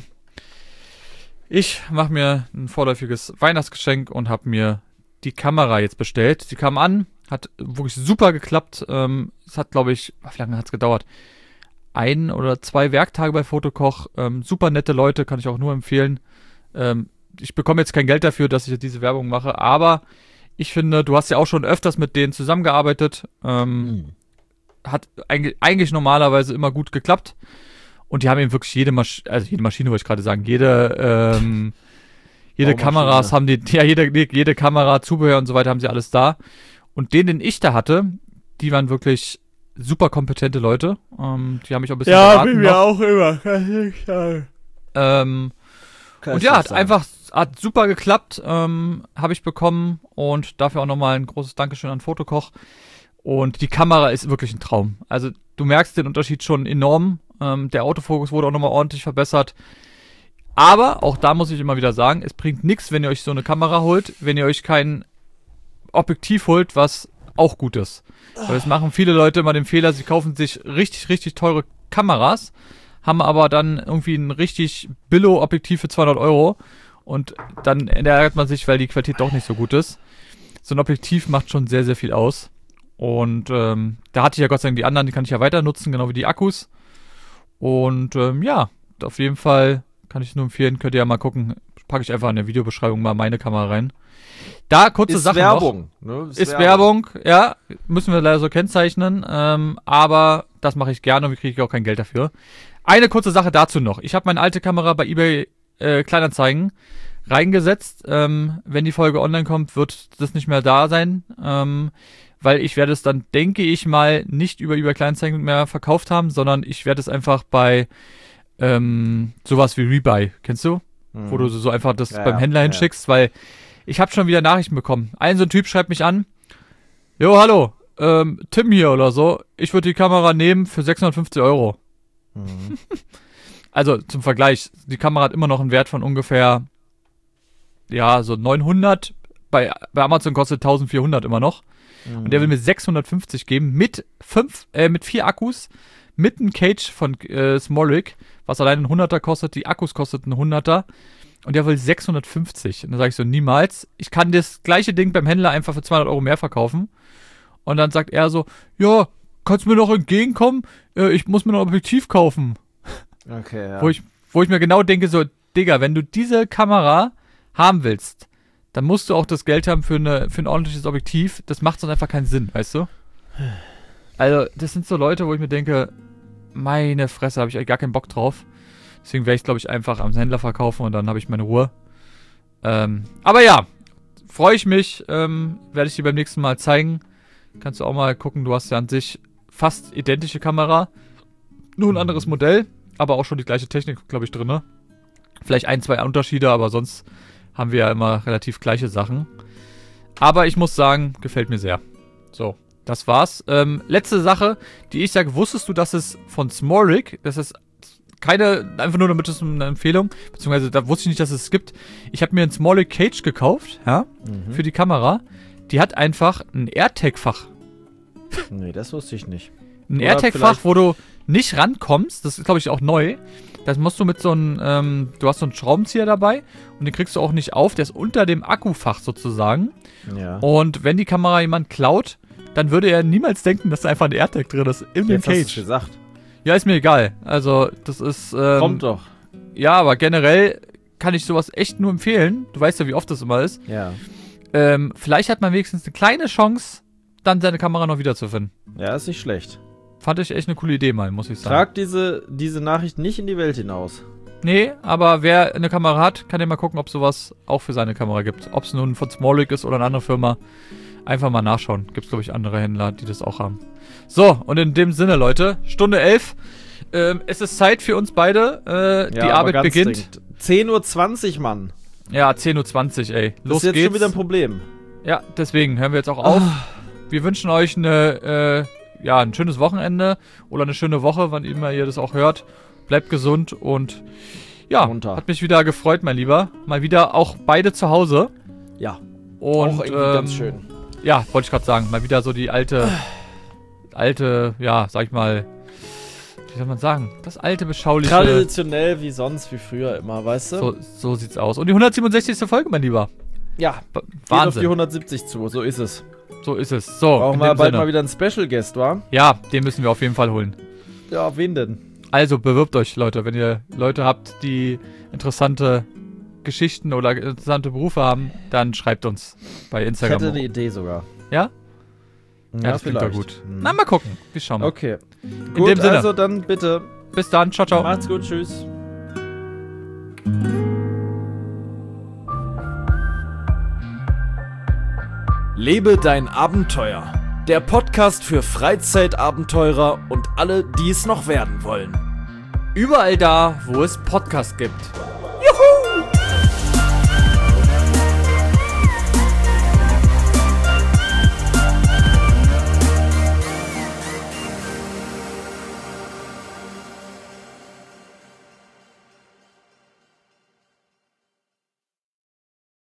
ich mache mir ein vorläufiges Weihnachtsgeschenk und habe mir die Kamera jetzt bestellt. Die kam an, hat wirklich super geklappt. Ähm, es hat, glaube ich, wie lange hat es gedauert? Ein oder zwei Werktage bei Fotokoch. Ähm, super nette Leute, kann ich auch nur empfehlen. Ähm, ich bekomme jetzt kein Geld dafür, dass ich diese Werbung mache, aber ich finde, du hast ja auch schon öfters mit denen zusammengearbeitet. Ähm, Mhm. Hat eigentlich, eigentlich normalerweise immer gut geklappt. Und die haben eben wirklich jede Maschine, also jede Maschine wollte ich gerade sagen, jede, ähm, jede Baumaschine. Kameras haben die, ja, jede, jede Kamera, Zubehör und so weiter haben sie alles da. Und den, den ich da hatte, die waren wirklich super kompetente Leute. Ähm, die haben mich auch ein bisschen beraten noch. auch immer. Kann ich sagen. Ähm, Kann und ich ja, nicht hat sagen. einfach, hat super geklappt, ähm, habe ich bekommen und dafür auch nochmal ein großes Dankeschön an Fotokoch. Und die Kamera ist wirklich ein Traum. Also du merkst den Unterschied schon enorm. Ähm, der Autofokus wurde auch nochmal ordentlich verbessert. Aber auch da muss ich immer wieder sagen, es bringt nichts, wenn ihr euch so eine Kamera holt, wenn ihr euch kein Objektiv holt, was auch gut ist. Weil es machen viele Leute immer den Fehler, sie kaufen sich richtig, richtig teure Kameras, haben aber dann irgendwie ein richtig Billo-Objektiv für zweihundert Euro und dann ärgert man sich, weil die Qualität doch nicht so gut ist. So ein Objektiv macht schon sehr, sehr viel aus. Und ähm, da hatte ich ja Gott sei Dank die anderen, die kann ich ja weiter nutzen, genau wie die Akkus. Und ähm, ja, auf jeden Fall kann ich nur empfehlen, könnt ihr ja mal gucken, packe ich einfach in der Videobeschreibung mal meine Kamera rein. Da kurze ist Sache Werbung, noch. Ne? Ist, ist Werbung. Werbung, ja. Müssen wir leider so kennzeichnen. Ähm, aber das mache ich gerne und wir kriegen auch kein Geld dafür. Eine kurze Sache dazu noch. Ich habe meine alte Kamera bei eBay äh, Kleinanzeigen reingesetzt. Ähm, wenn die Folge online kommt, wird das nicht mehr da sein. Ähm, weil ich werde es dann, denke ich mal, nicht über eBay Kleinanzeigen mehr verkauft haben, sondern ich werde es einfach bei ähm, sowas wie Rebuy, kennst du? Hm. Wo du so einfach das ja, beim Händler ja. hinschickst, weil ich habe schon wieder Nachrichten bekommen. Ein so ein Typ schreibt mich an, jo, hallo, ähm, Tim hier oder so, ich würde die Kamera nehmen für sechshundertfünfzig Euro. Mhm. Also zum Vergleich, die Kamera hat immer noch einen Wert von ungefähr, ja, so neunhundert, bei, bei Amazon kostet eintausendvierhundert immer noch. Mhm. Und der will mir sechshundertfünfzig geben mit fünf, äh, mit vier Akkus, mit einem Cage von äh, Smolric, was allein ein Hunderter kostet, die Akkus kosteten ein Hunderter. Und der will sechshundertfünfzig. Und dann sage ich so, niemals. Ich kann das gleiche Ding beim Händler einfach für zweihundert Euro mehr verkaufen. Und dann sagt er so, ja, kannst du mir noch entgegenkommen? Äh, ich muss mir noch ein Objektiv kaufen. Okay, ja. Wo ich, wo ich mir genau denke, so, Digga, wenn du diese Kamera haben willst, dann musst du auch das Geld haben für, eine, für ein ordentliches Objektiv. Das macht sonst einfach keinen Sinn, weißt du? Also, das sind so Leute, wo ich mir denke, meine Fresse, habe ich eigentlich gar keinen Bock drauf. Deswegen werde ich, glaube ich, einfach am Händler verkaufen und dann habe ich meine Ruhe. Ähm, aber ja, freue ich mich. Ähm, werde ich dir beim nächsten Mal zeigen. Kannst du auch mal gucken. Du hast ja an sich fast identische Kamera. Nur ein anderes Modell. Aber auch schon die gleiche Technik, glaube ich, drin. Ne? Vielleicht ein, zwei Unterschiede, aber sonst haben wir ja immer relativ gleiche Sachen. Aber ich muss sagen, gefällt mir sehr. So, das war's. Ähm, letzte Sache, die ich sage, wusstest du, dass es von Smolric, das ist keine, einfach nur damit es eine Empfehlung, beziehungsweise da wusste ich nicht, dass es gibt. Ich habe mir ein Smolric Cage gekauft, ja, mhm. für die Kamera. Die hat einfach ein AirTag-Fach. Nee, das wusste ich nicht. Ein AirTag-Fach, wo du nicht rankommst, das ist, glaube ich, auch neu. Das musst du mit so einem, ähm, du hast so einen Schraubenzieher dabei und den kriegst du auch nicht auf, der ist unter dem Akkufach sozusagen. Ja. Und wenn die Kamera jemand klaut, dann würde er niemals denken, dass da einfach ein AirTag drin ist in dem Cage. Hast du gesagt. Ja, ist mir egal. Also, das ist... Ähm, Kommt doch. Ja, aber generell kann ich sowas echt nur empfehlen. Du weißt ja, wie oft das immer ist. Ja. Ähm, vielleicht hat man wenigstens eine kleine Chance, dann seine Kamera noch wiederzufinden. Ja, ist nicht schlecht. Fand ich echt eine coole Idee mal, muss ich sagen. Trag diese, diese Nachricht nicht in die Welt hinaus. Nee, aber wer eine Kamera hat, kann ja mal gucken, ob sowas auch für seine Kamera gibt. Ob es nun von Smolric ist oder eine andere Firma. Einfach mal nachschauen. Gibt es, glaube ich, andere Händler, die das auch haben. So, und in dem Sinne, Leute, Stunde elf. Ähm, es ist Zeit für uns beide. Äh, ja, die Arbeit beginnt. Dringend. zehn Uhr zwanzig, Mann. Ja, zehn Uhr zwanzig, ey. Los geht's. Das ist jetzt geht's. schon wieder ein Problem. Ja, deswegen hören wir jetzt auch auf. Oh. Wir wünschen euch eine, äh, ja, ein schönes Wochenende oder eine schöne Woche, wann immer ihr das auch hört. Bleibt gesund und ja, Runter. Hat mich wieder gefreut, mein Lieber. Mal wieder auch beide zu Hause. Ja, und, auch irgendwie ähm, ganz schön. Ja, wollte ich gerade sagen. Mal wieder so die alte, alte, ja, sag ich mal, wie soll man sagen? Das alte, beschauliche. Traditionell wie sonst, wie früher immer, weißt du? So, so sieht's aus. Und die hundertsiebenundsechzigste Folge, mein Lieber. Ja, B- geht Wahnsinn. auf die hundertsiebzig zu, so ist es. So ist es. So, brauchen wir bald Sinne. mal wieder einen Special Guest, wa? Ja, den müssen wir auf jeden Fall holen. Ja, wen denn? Also, bewirbt euch, Leute. Wenn ihr Leute habt, die interessante Geschichten oder interessante Berufe haben, dann schreibt uns bei Instagram. Ich hätte eine Idee sogar. Ja? Ja, ja das vielleicht. klingt doch gut. Hm. Na, mal gucken. Wir schauen mal. Okay. In gut, dem Sinne. also dann bitte. Bis dann. Ciao, ciao. Macht's gut. Tschüss. Lebe dein Abenteuer. Der Podcast für Freizeitabenteurer und alle, die es noch werden wollen. Überall da, wo es Podcasts gibt.